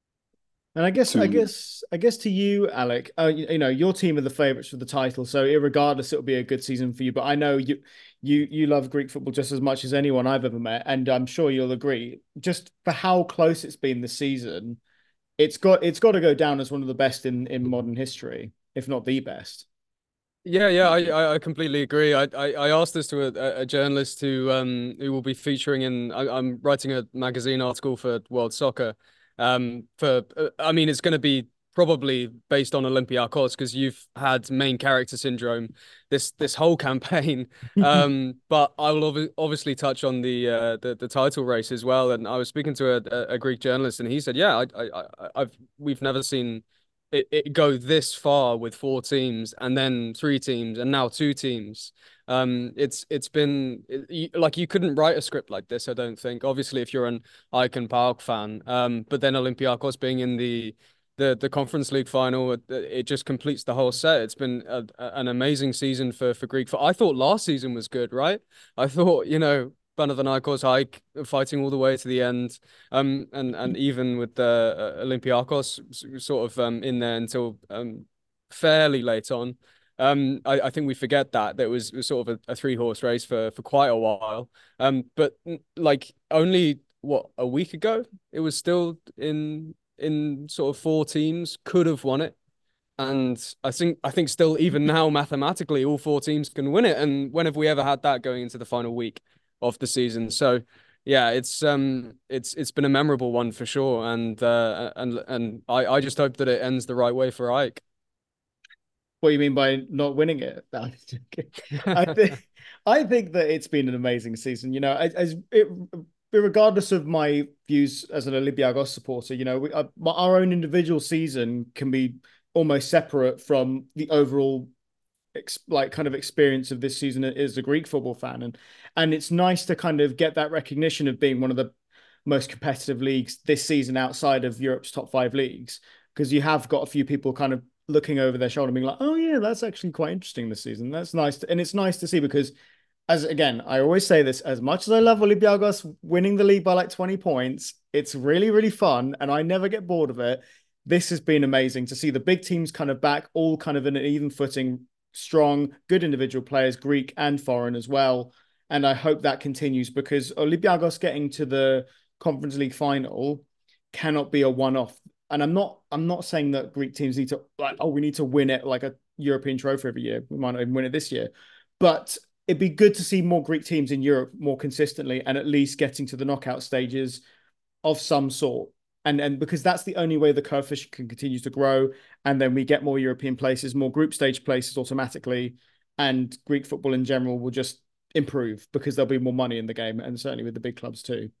and I guess, I To guess, I guess to you, Alec, uh, you, you know, your team are the favourites for the title, so regardless, it'll be a good season for you. But I know you, you, you love Greek football just as much as anyone I've ever met, and I'm sure you'll agree. Just for how close it's been this season, it's got it's got to go down as one of the best in in modern history, if not the best. Yeah, yeah, I, I I completely agree. I, I, I asked this to a, a journalist who um who will be featuring in. I, I'm writing a magazine article for World Soccer. Um, for uh, I mean, it's going to be probably based on Olympiacos because you've had main character syndrome this this whole campaign. Um, but I will ob obviously touch on the uh the, the title race as well. And I was speaking to a, a, a Greek journalist, and he said, yeah, I I I- I've we've never seen it, it go this far with four teams and then three teams and now two teams. Um, it's it's been it, like you couldn't write a script like this, I don't think. Obviously, if you're an Icon Park fan, um, but then Olympiacos being in the the the Conference League final, it, it just completes the whole set. It's been a, an amazing season for for Greek. For I thought last season was good, right? I thought you know Panathinaikos hike fighting all the way to the end. Um, and and even with the uh, Olympiacos sort of um in there until um fairly late on. Um, I, I think we forget that that was, was sort of a, a three horse race for for quite a while. Um, but like only what a week ago, it was still in in sort of four teams could have won it. And I think I think still even now mathematically all four teams can win it. And when have we ever had that going into the final week of the season? So yeah, it's um it's it's been a memorable one for sure. And uh and and I, I just hope that it ends the right way for Ike. What do you mean by not winning it? No, I'm joking. I think I think that it's been an amazing season. You know, as, as it, regardless of my views as an Olympiacos supporter, you know, we, uh, our own individual season can be almost separate from the overall ex like kind of experience of this season as a Greek football fan, and and it's nice to kind of get that recognition of being one of the most competitive leagues this season outside of Europe's top five leagues, because you have got a few people kind of looking over their shoulder, being like, "Oh yeah, that's actually quite interesting this season." That's nice, to, and it's nice to see because, as again, I always say this: as much as I love Olympiacos winning the league by like twenty points, it's really really fun, and I never get bored of it. This has been amazing to see the big teams kind of back, all kind of in an even footing, strong, good individual players, Greek and foreign as well. And I hope that continues because Olympiacos getting to the Conference League final cannot be a one-off. And I'm not I'm not saying that Greek teams need to like, oh, we need to win it like a European trophy every year. We might not even win it this year. But it'd be good to see more Greek teams in Europe more consistently and at least getting to the knockout stages of some sort. And and because that's the only way the coefficient can continue to grow. And then we get more European places, more group stage places automatically. And Greek football in general will just improve because there'll be more money in the game. And certainly with the big clubs too.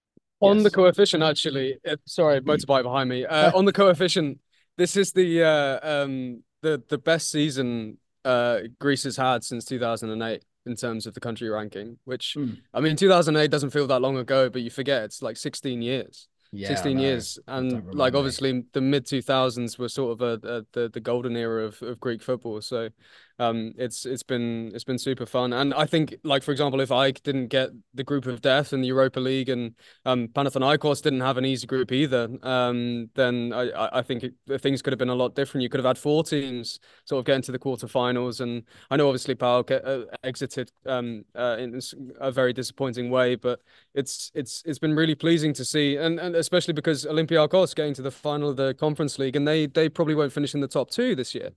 On the Yes. coefficient, actually, uh, sorry, motorbike behind me. Uh, on the coefficient, this is the uh, um the the best season uh Greece has had since two thousand eight in terms of the country ranking. Which Mm. I mean, two thousand eight doesn't feel that long ago, but you forget it's like sixteen years. Yeah, I sixteen know. years, and Don't like remind me. obviously the mid two thousands were sort of a, a the the golden era of, of Greek football. So um it's it's been it's been super fun. And I think like for example, if I didn't get the group of death in the Europa League and um, Panathinaikos didn't have an easy group either. Um, then I, I think it, things could have been a lot different. You could have had four teams sort of get into the quarterfinals, and I know obviously PAOK uh, exited um, uh, in a very disappointing way, but it's it's it's been really pleasing to see, and and especially because Olympiacos getting to the final of the Conference League, and they they probably won't finish in the top two this year.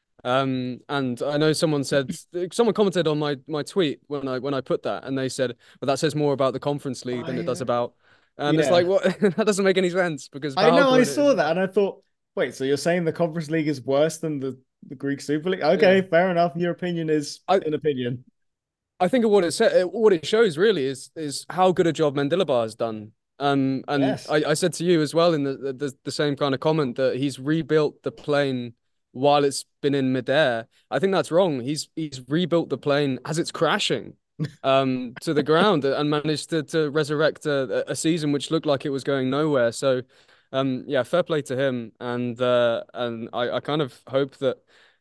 Um, and I know someone said someone commented on my my tweet when I when I put that, and they said, "Well, that says more about the Conference League than it I does uh, about." And it's like, yeah. what? That doesn't make any sense because I know PAOK I won it as saw that well. and I thought, wait, so you're saying the Conference League is worse than the the Greek Super League. Okay, Yeah. fair enough. Your opinion is I an opinion. I think what it sa- what it shows really is is how good a job Mendilibar has done. Um, and Yes. I, I said to you as well in the, the the same kind of comment that he's rebuilt the plane while it's been in midair. I think that's wrong. He's he's rebuilt the plane as it's crashing um to the ground and managed to to resurrect a, a season which looked like it was going nowhere. So um yeah, fair play to him. And uh and I, I kind of hope that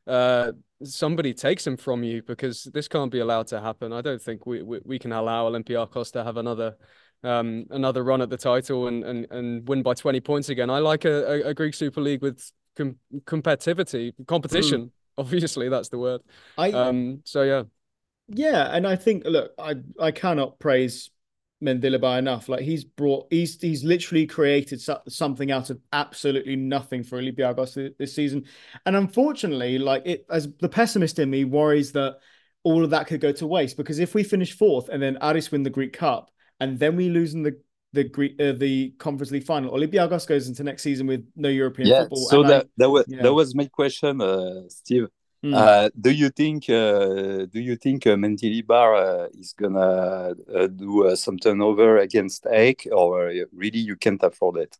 uh somebody takes him from you because this can't be allowed to happen. I don't think we we, we can allow Olympiacos to have another um another run at the title and and, and win by twenty points again. I like a, a, a Greek Super League with com competitivity, Mm. competition. Obviously, that's the word. I Um, so yeah. Yeah, and I think look, I I cannot praise Mendilibar enough. Like he's brought, he's he's literally created so, something out of absolutely nothing for Olympiacos this, this season, and unfortunately, like it, as the pessimist in me worries that all of that could go to waste because if we finish fourth and then Aris win the Greek Cup and then we lose in the the Greek uh, the Conference League final, Olympiacos goes into next season with no European Yeah, football, so and I that that was yeah. that was my question, uh, Steve. Mm. Uh, do you think uh, do you think uh, Mendilibar uh, is gonna uh, do uh, some turnover against Ake, or uh, really you can't afford it?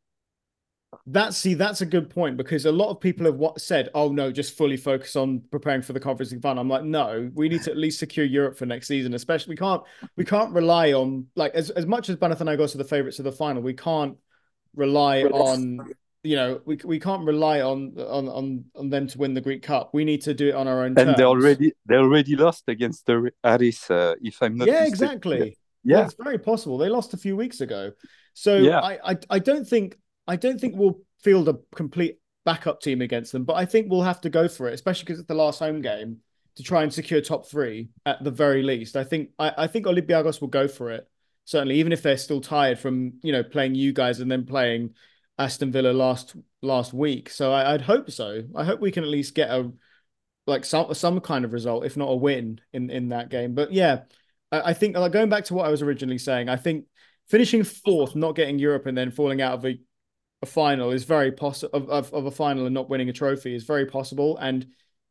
That's see, that's a good point because a lot of people have what said, "Oh no, just fully focus on preparing for the Conference League final." I'm like, no, we need to at least secure Europe for next season. Especially, we can't we can't rely on like as as much as Panathinaikos are the favourites of the final, we can't rely on you know we we can't rely on on on on them to win the Greek Cup. We need to do it on our own And they terms. already they already lost against the Aris, uh, if I'm not Yeah, mistaken. exactly. Yeah, That's very possible. They lost a few weeks ago. So yeah. I, I I don't think I don't think we'll field a complete backup team against them, but I think we'll have to go for it, especially because it's the last home game to try and secure top three at the very least. I think I, I think Olympiacos will go for it, certainly, even if they're still tired from, you know, playing you guys and then playing Aston Villa last last week. So I, I'd hope so. I hope we can at least get a like some some kind of result, if not a win in in that game. But yeah, I, I think like going back to what I was originally saying, I think finishing fourth, not getting Europe, and then falling out of a, a final is very possible of, of, of a final and not winning a trophy is very possible. And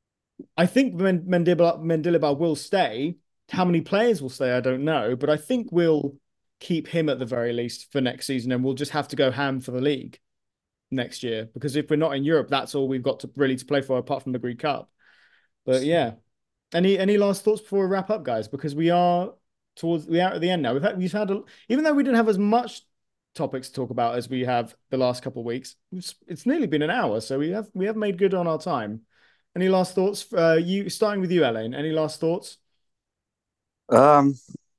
I think Mendilibar, Mendilibar will stay. How many players will stay, I don't know, but I think we'll keep him at the very least for next season, and we'll just have to go ham for the league next year because if we're not in Europe, that's all we've got to really to play for apart from the Greek Cup. But yeah, any any last thoughts before we wrap up, guys? Because we are towards we are at the end now. We've had we've had a, even though we didn't have as much topics to talk about as we have the last couple of weeks, it's, it's nearly been an hour, so we have we have made good on our time. Any last thoughts? Uh, you starting with you, Elaine. Any last thoughts? Um,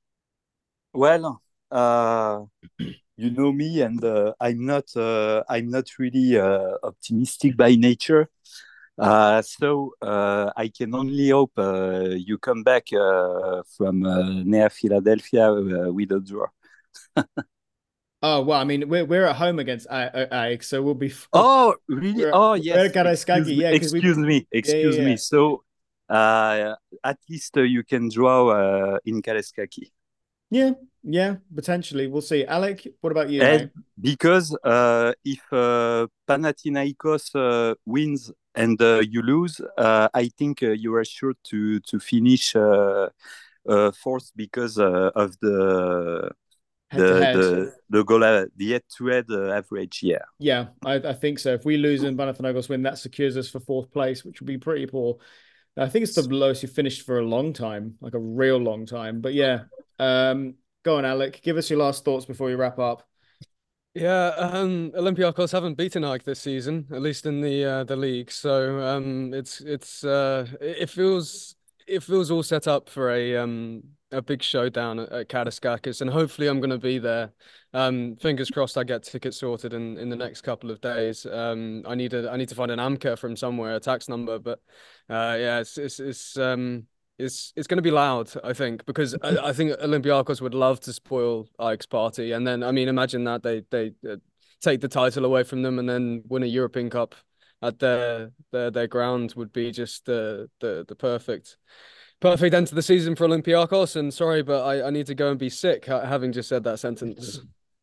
well, uh, you know me, and uh, I'm not uh, I'm not really uh, optimistic by nature. Uh, so uh, I can only hope uh, you come back uh, from uh, near Philadelphia uh, with a draw. Oh well, I mean we're we're at home against Ajax, so we'll be Oh, really? we're Oh, we're at yes. Karaiskaki, Excuse me. yeah, because we Excuse me. yeah yeah Excuse yeah me. So, uh, at least uh, you can draw uh, in Karaiskaki. yeah yeah potentially. We'll see. Alec, what about you, And mate? because uh, if uh, Panathinaikos uh, wins and uh, you lose, uh, I think uh, you are sure to to finish uh, uh, fourth because uh, of the Head to the head. the the goal uh, the head to head average. Yeah. Yeah, I, I think so. If we lose and Panathinaikos win, that secures us for fourth place, which would be pretty poor. I think it's the lowest you finished for a long time, like a real long time. But yeah, um, go on, Alec. Give us your last thoughts before we wrap up. Yeah, um, Olympiacos haven't beaten Ike this season, at least in the uh, the league. So um, it's it's uh, it it feels it feels all set up for a um a big showdown at, at Karaskakis, and hopefully I'm going to be there. Um, fingers crossed I get tickets sorted in, in the next couple of days. Um, I need a I need to find an AMCA from somewhere, a tax number, but uh, yeah, it's it's it's um it's it's going to be loud, I think, because I, I think Olympiacos would love to spoil Ike's party, and then I mean, imagine that they they uh, take the title away from them and then win a European Cup at their their their ground would be just the the the perfect perfect end to the season for Olympiacos. And sorry, but I I need to go and be sick having just said that sentence.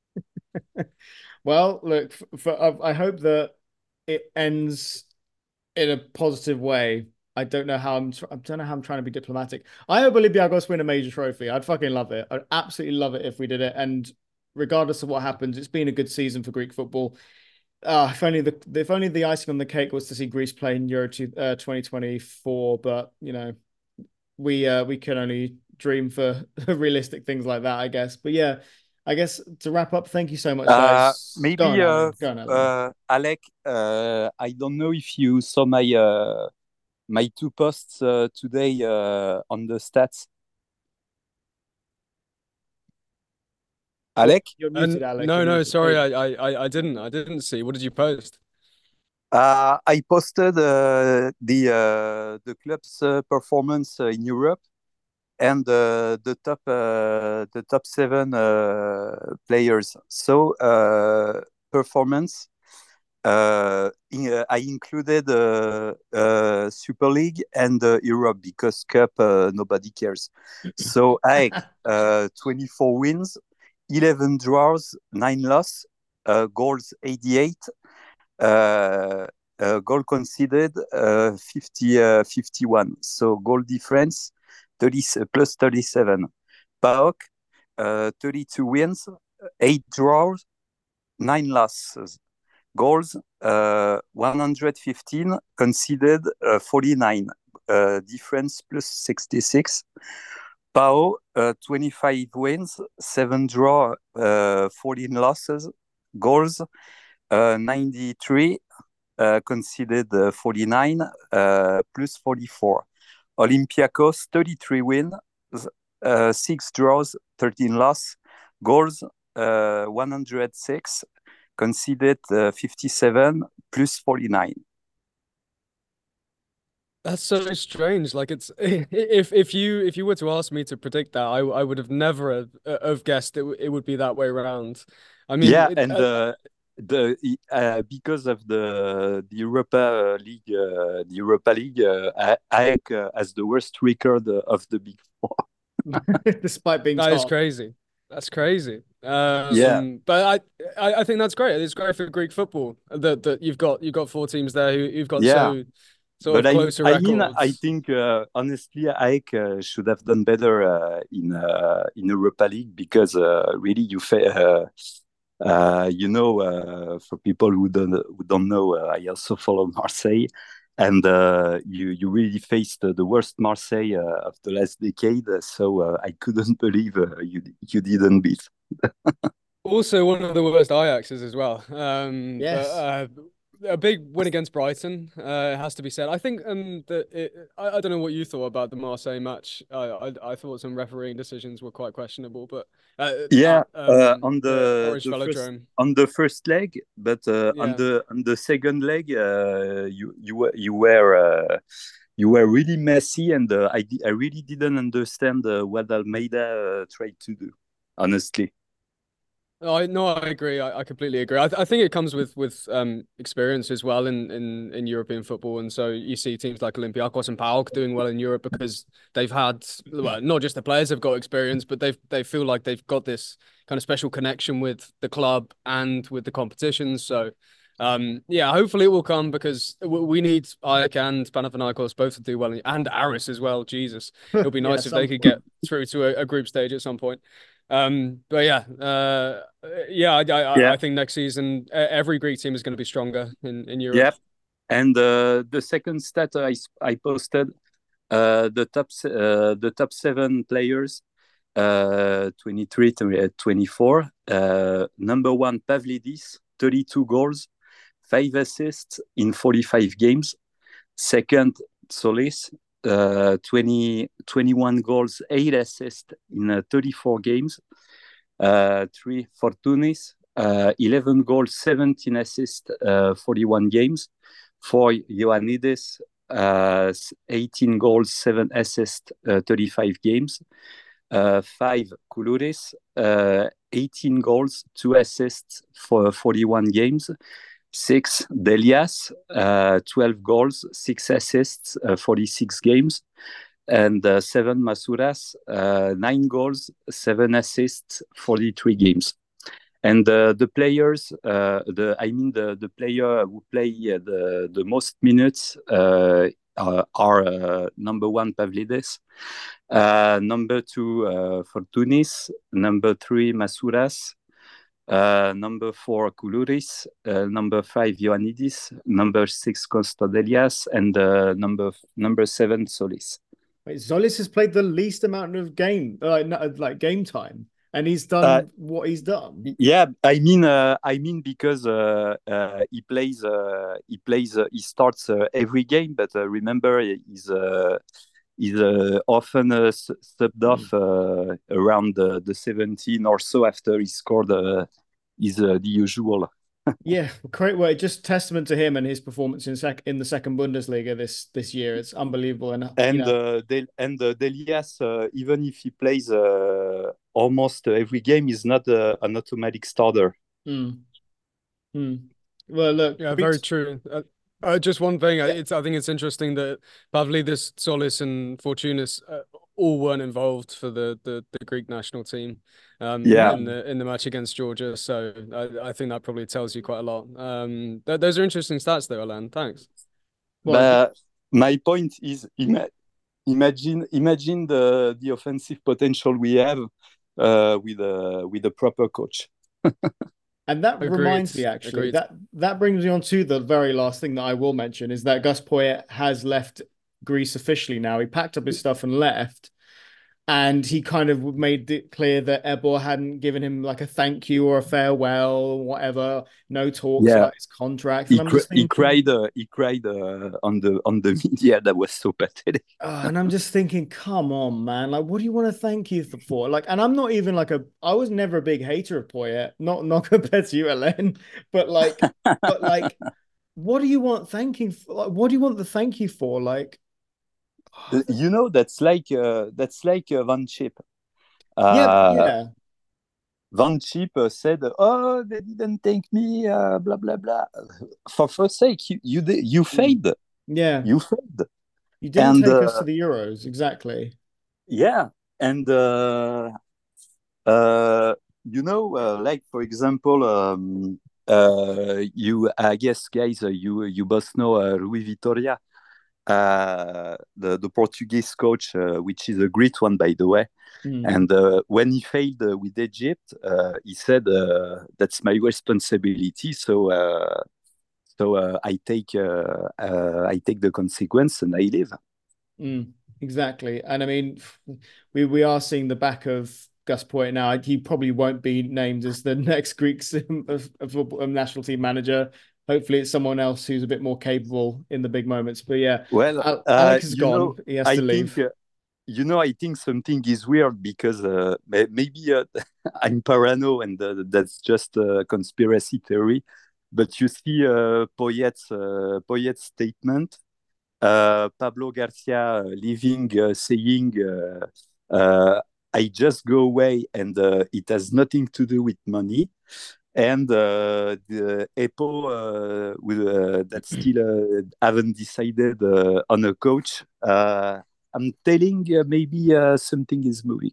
Well, look, for, I hope that it ends in a positive way I don't know how I'm. Tr I don't know how I'm trying to be diplomatic. I hope Olympiacos win a major trophy. I'd fucking love it. I'd absolutely love it if we did it. And regardless of what happens, it's been a good season for Greek football. Uh, if only the if only the icing on the cake was to see Greece play in Euro two, uh, twenty twenty-four. But you know, we uh, we can only dream for realistic things like that, I guess. But yeah, I guess to wrap up, thank you so much, Uh, guys. Go on, maybe, uh, Alan. Go on, Alan. uh, Alec, uh, I don't know if you saw my uh, my two posts uh, today uh, on the stats. You're, Alec, you're muted, And Alec. You're no, no, muted. sorry, Oh, I, I, I I didn't, I didn't see. What did you post? uh, I posted uh, the uh, the club's uh, performance uh, in Europe and uh, the top uh, the top seven uh, players. So uh, performance. Uh, in, uh, I included uh, uh, Super League and uh, Europe because Cup uh, nobody cares. So I uh, twenty-four wins, eleven draws, nine loss, uh, goals eighty-eight, uh, uh, goal conceded uh, fifty, uh, fifty-one. So goal difference thirty plus thirty-seven. PAOK uh, thirty-two wins, eight draws, nine losses. Goals uh, one hundred fifteen, conceded uh, forty-nine, uh, difference plus sixty-six. PAO uh, twenty-five wins, seven draw, uh, fourteen losses. Goals uh, ninety-three, uh, conceded uh, forty-nine, uh, plus forty-four. Olympiacos thirty-three wins, uh, six draws, thirteen loss. Goals uh, one hundred six, conceded uh, fifty-seven, plus forty-nine. That's so strange. Like it's if if you if you were to ask me to predict that, I I would have never have, uh, have guessed it it would be that way around. I mean, Yeah, it, and uh, uh, the uh, because of the the Europa League, uh, the Europa League, uh, A E C uh, has the worst record of the Big Four. despite being that is top. crazy. That's crazy. Yeah, Um, but I, I I think that's great. It's great for Greek football that that you've got you've got four teams there who you've got yeah. so sort But of I, closer I mean, I records. think uh, honestly, A E C uh, should have done better uh, in uh, in Europa League because uh, really you fa- uh, uh, you know, uh, for people who don't who don't know, uh, I also follow Marseille, and uh, you you really faced uh, the worst Marseille uh, of the last decade. So uh, I couldn't believe uh, you you didn't beat. Also, one of the worst Ajaxes as well. Um, but Yes. uh, a big win against Brighton, uh, it has to be said. I think um that it, I, I don't know what you thought about the Marseille match. I, I I thought some refereeing decisions were quite questionable, but uh, Yeah, at uh, um on the the Orange the first Velodrome, on the first leg, but uh, on yeah. the on the second leg, uh, you you were you were uh, you were really messy, and uh, I di- I really didn't understand uh, what Almeida uh, tried to do. Honestly, I no, I agree. I, I completely agree. I, th I think it comes with with um experience as well in, in in European football, and so you see teams like Olympiacos and PAOK doing well in Europe because they've had well, not just the players have got experience, but they've they feel like they've got this kind of special connection with the club and with the competitions. So, um, yeah, hopefully it will come because w- we need AEK and Panathinaikos both to do well, and Aris as well. Jesus, it would be Yeah, nice if they some could point. get through to a, a group stage at some point. Um, but yeah, uh, yeah, I, I, yeah, I think next season e- every Greek team is going to be stronger in, in Europe. yeah. And uh, the second stat I s- I posted, uh, the top se- uh, the top seven players, uh, twenty-three to twenty-four. Uh, number one, Pavlidis, thirty-two goals, five assists in forty-five games. Second, Solis, uh, twenty, twenty-one goals, eight assists in uh, thirty-four games. Uh, three, Fortunis, uh, eleven goals, seventeen assists, uh, forty-one games. Four, Ioannidis, uh, eighteen goals, seven assists, uh, thirty-five games. Uh, five, Koulouris, uh, eighteen goals, two assists for forty-one games. Six, Delias, uh, twelve goals, six assists, uh, forty-six games. And uh, seven, Masuras, uh, nine goals, seven assists, forty-three games. And uh, the players, uh, the I mean the the player who play uh, the the most minutes uh, uh, are uh, number one Pavlidis, uh, number two uh, Fortounis, number three Masouras, uh, number four Koulouris, uh, number five Ioannidis, number six Kostadelias, and uh, number number seven Solis. Wait, Zolis has played the least amount of game, like like game time, and he's Uh, done what he's done. yeah, I mean, uh, I mean because uh, uh, he plays, uh, he plays, uh, he starts uh, every game. But uh, remember, he's uh, he's uh, often uh, subbed Hmm. off uh, around the, the seventeen or so after he scored uh, is uh, the usual. Yeah, great work. Just testament to him and his performance in sec in the second Bundesliga this this year. It's unbelievable, and you And know, uh, Del- and uh, Delias, uh, even if he plays uh, almost every game, is not uh, an automatic starter. mm, mm. Well, look, Yeah, great. very true. Uh, uh, just one thing, uh, Yeah. it's I think it's interesting that Pavlidis, Solis, and Fortounis uh, all weren't involved for the, the the Greek national team um Yeah, in the in the match against Georgia. So I, I think that probably tells you quite a lot. Um, th those are interesting stats though, Alan. Thanks. Well, but my point is, ima imagine imagine the the offensive potential we have uh, with a with a proper coach. and that Agreed. reminds me actually Agreed. that that brings me on to the very last thing that I will mention is that Gus Poyet has left Greece officially now. He packed up his stuff and left. And he kind of made it clear that Ebor hadn't given him like a thank you or a farewell or whatever. No talks Yeah, about his contract. And he I'm cr just he thinking, cried uh, he cried uh, on the on the media. That was so pathetic. uh, and I'm just thinking, come on, man. Like, what do you want to thank you for? Like, and I'm not even like a, I was never a big hater of Poyet, not not compared to you, Ellen, but like, but like, what do you want thanking for? Like, what do you want the thank you for? Like, oh, the- You know, that's like uh, that's like uh, Van Chip. yeah, Uh, yeah. Van Chip uh, said, "Oh, they didn't thank me." Uh, blah blah blah. For first sake, you you did- you Mm. failed. Yeah. You failed. You didn't And take us to uh, the Euros, exactly. yeah, and uh, uh, you know, uh, like for example, um, uh, you I guess guys, uh, you you both know uh, Rui Vitoria, uh, the the Portuguese coach, uh, which is a great one, by the way. Mm. And uh, when he failed uh, with Egypt, uh, he said, uh, "That's my responsibility." So, uh, so uh, I take uh, uh, I take the consequence and I leave. Mm, exactly. And I mean, we we are seeing the back of Gus Poyet now. He probably won't be named as the next Greek of, of, of national team manager. Hopefully, it's someone else who's a bit more capable in the big moments. But yeah, Well, Al uh, Alex is you know, gone. He has to I think leave. uh, you know, I think something is weird because uh, maybe uh, I'm parano and uh, that's just a conspiracy theory. But you see, uh, Poyet's uh, Poyet's statement, uh, Pablo Garcia uh, leaving, uh, saying, uh, uh, "I just go away, and uh, it has nothing to do with money." And uh, the EPO uh, with, uh, that still uh, haven't decided uh, on a coach. Uh, I'm telling uh, maybe uh, something is moving.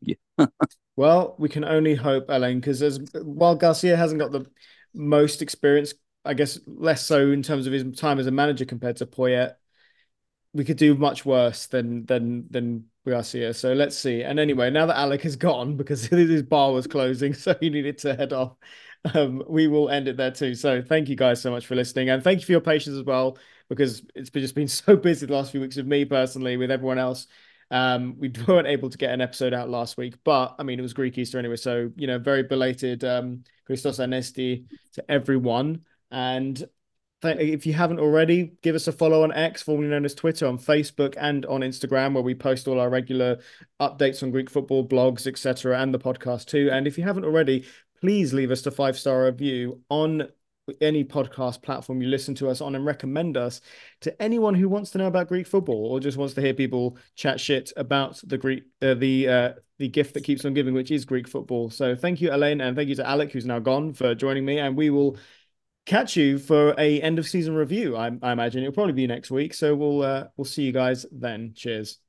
Well, we can only hope, Elaine, because as while Garcia hasn't got the most experience, I guess less so in terms of his time as a manager compared to Poyet, we could do much worse than than than Garcia. So let's see. And anyway, now that Alec is gone because his bar was closing, so he needed to head off. Um, we will end it there too. So thank you guys so much for listening, and thank you for your patience as well because it's been, just been so busy the last few weeks with me personally, with everyone else. Um, we weren't able to get an episode out last week, but I mean it was Greek Easter anyway, so you know, very belated um Christos Anesti to everyone. And if you haven't already, give us a follow on X, formerly known as Twitter, on Facebook and on Instagram, where we post all our regular updates on Greek football, blogs, et cetera, and the podcast too. And if you haven't already, please leave us a five star review on any podcast platform you listen to us on and recommend us to anyone who wants to know about Greek football or just wants to hear people chat shit about the Greek, uh, the uh, the gift that keeps on giving, which is Greek football. So thank you, Elaine, and thank you to Alec, who's now gone, for joining me. And we will catch you for a end of season review. I, I imagine it'll probably be next week. So we'll uh, we'll see you guys then. Cheers.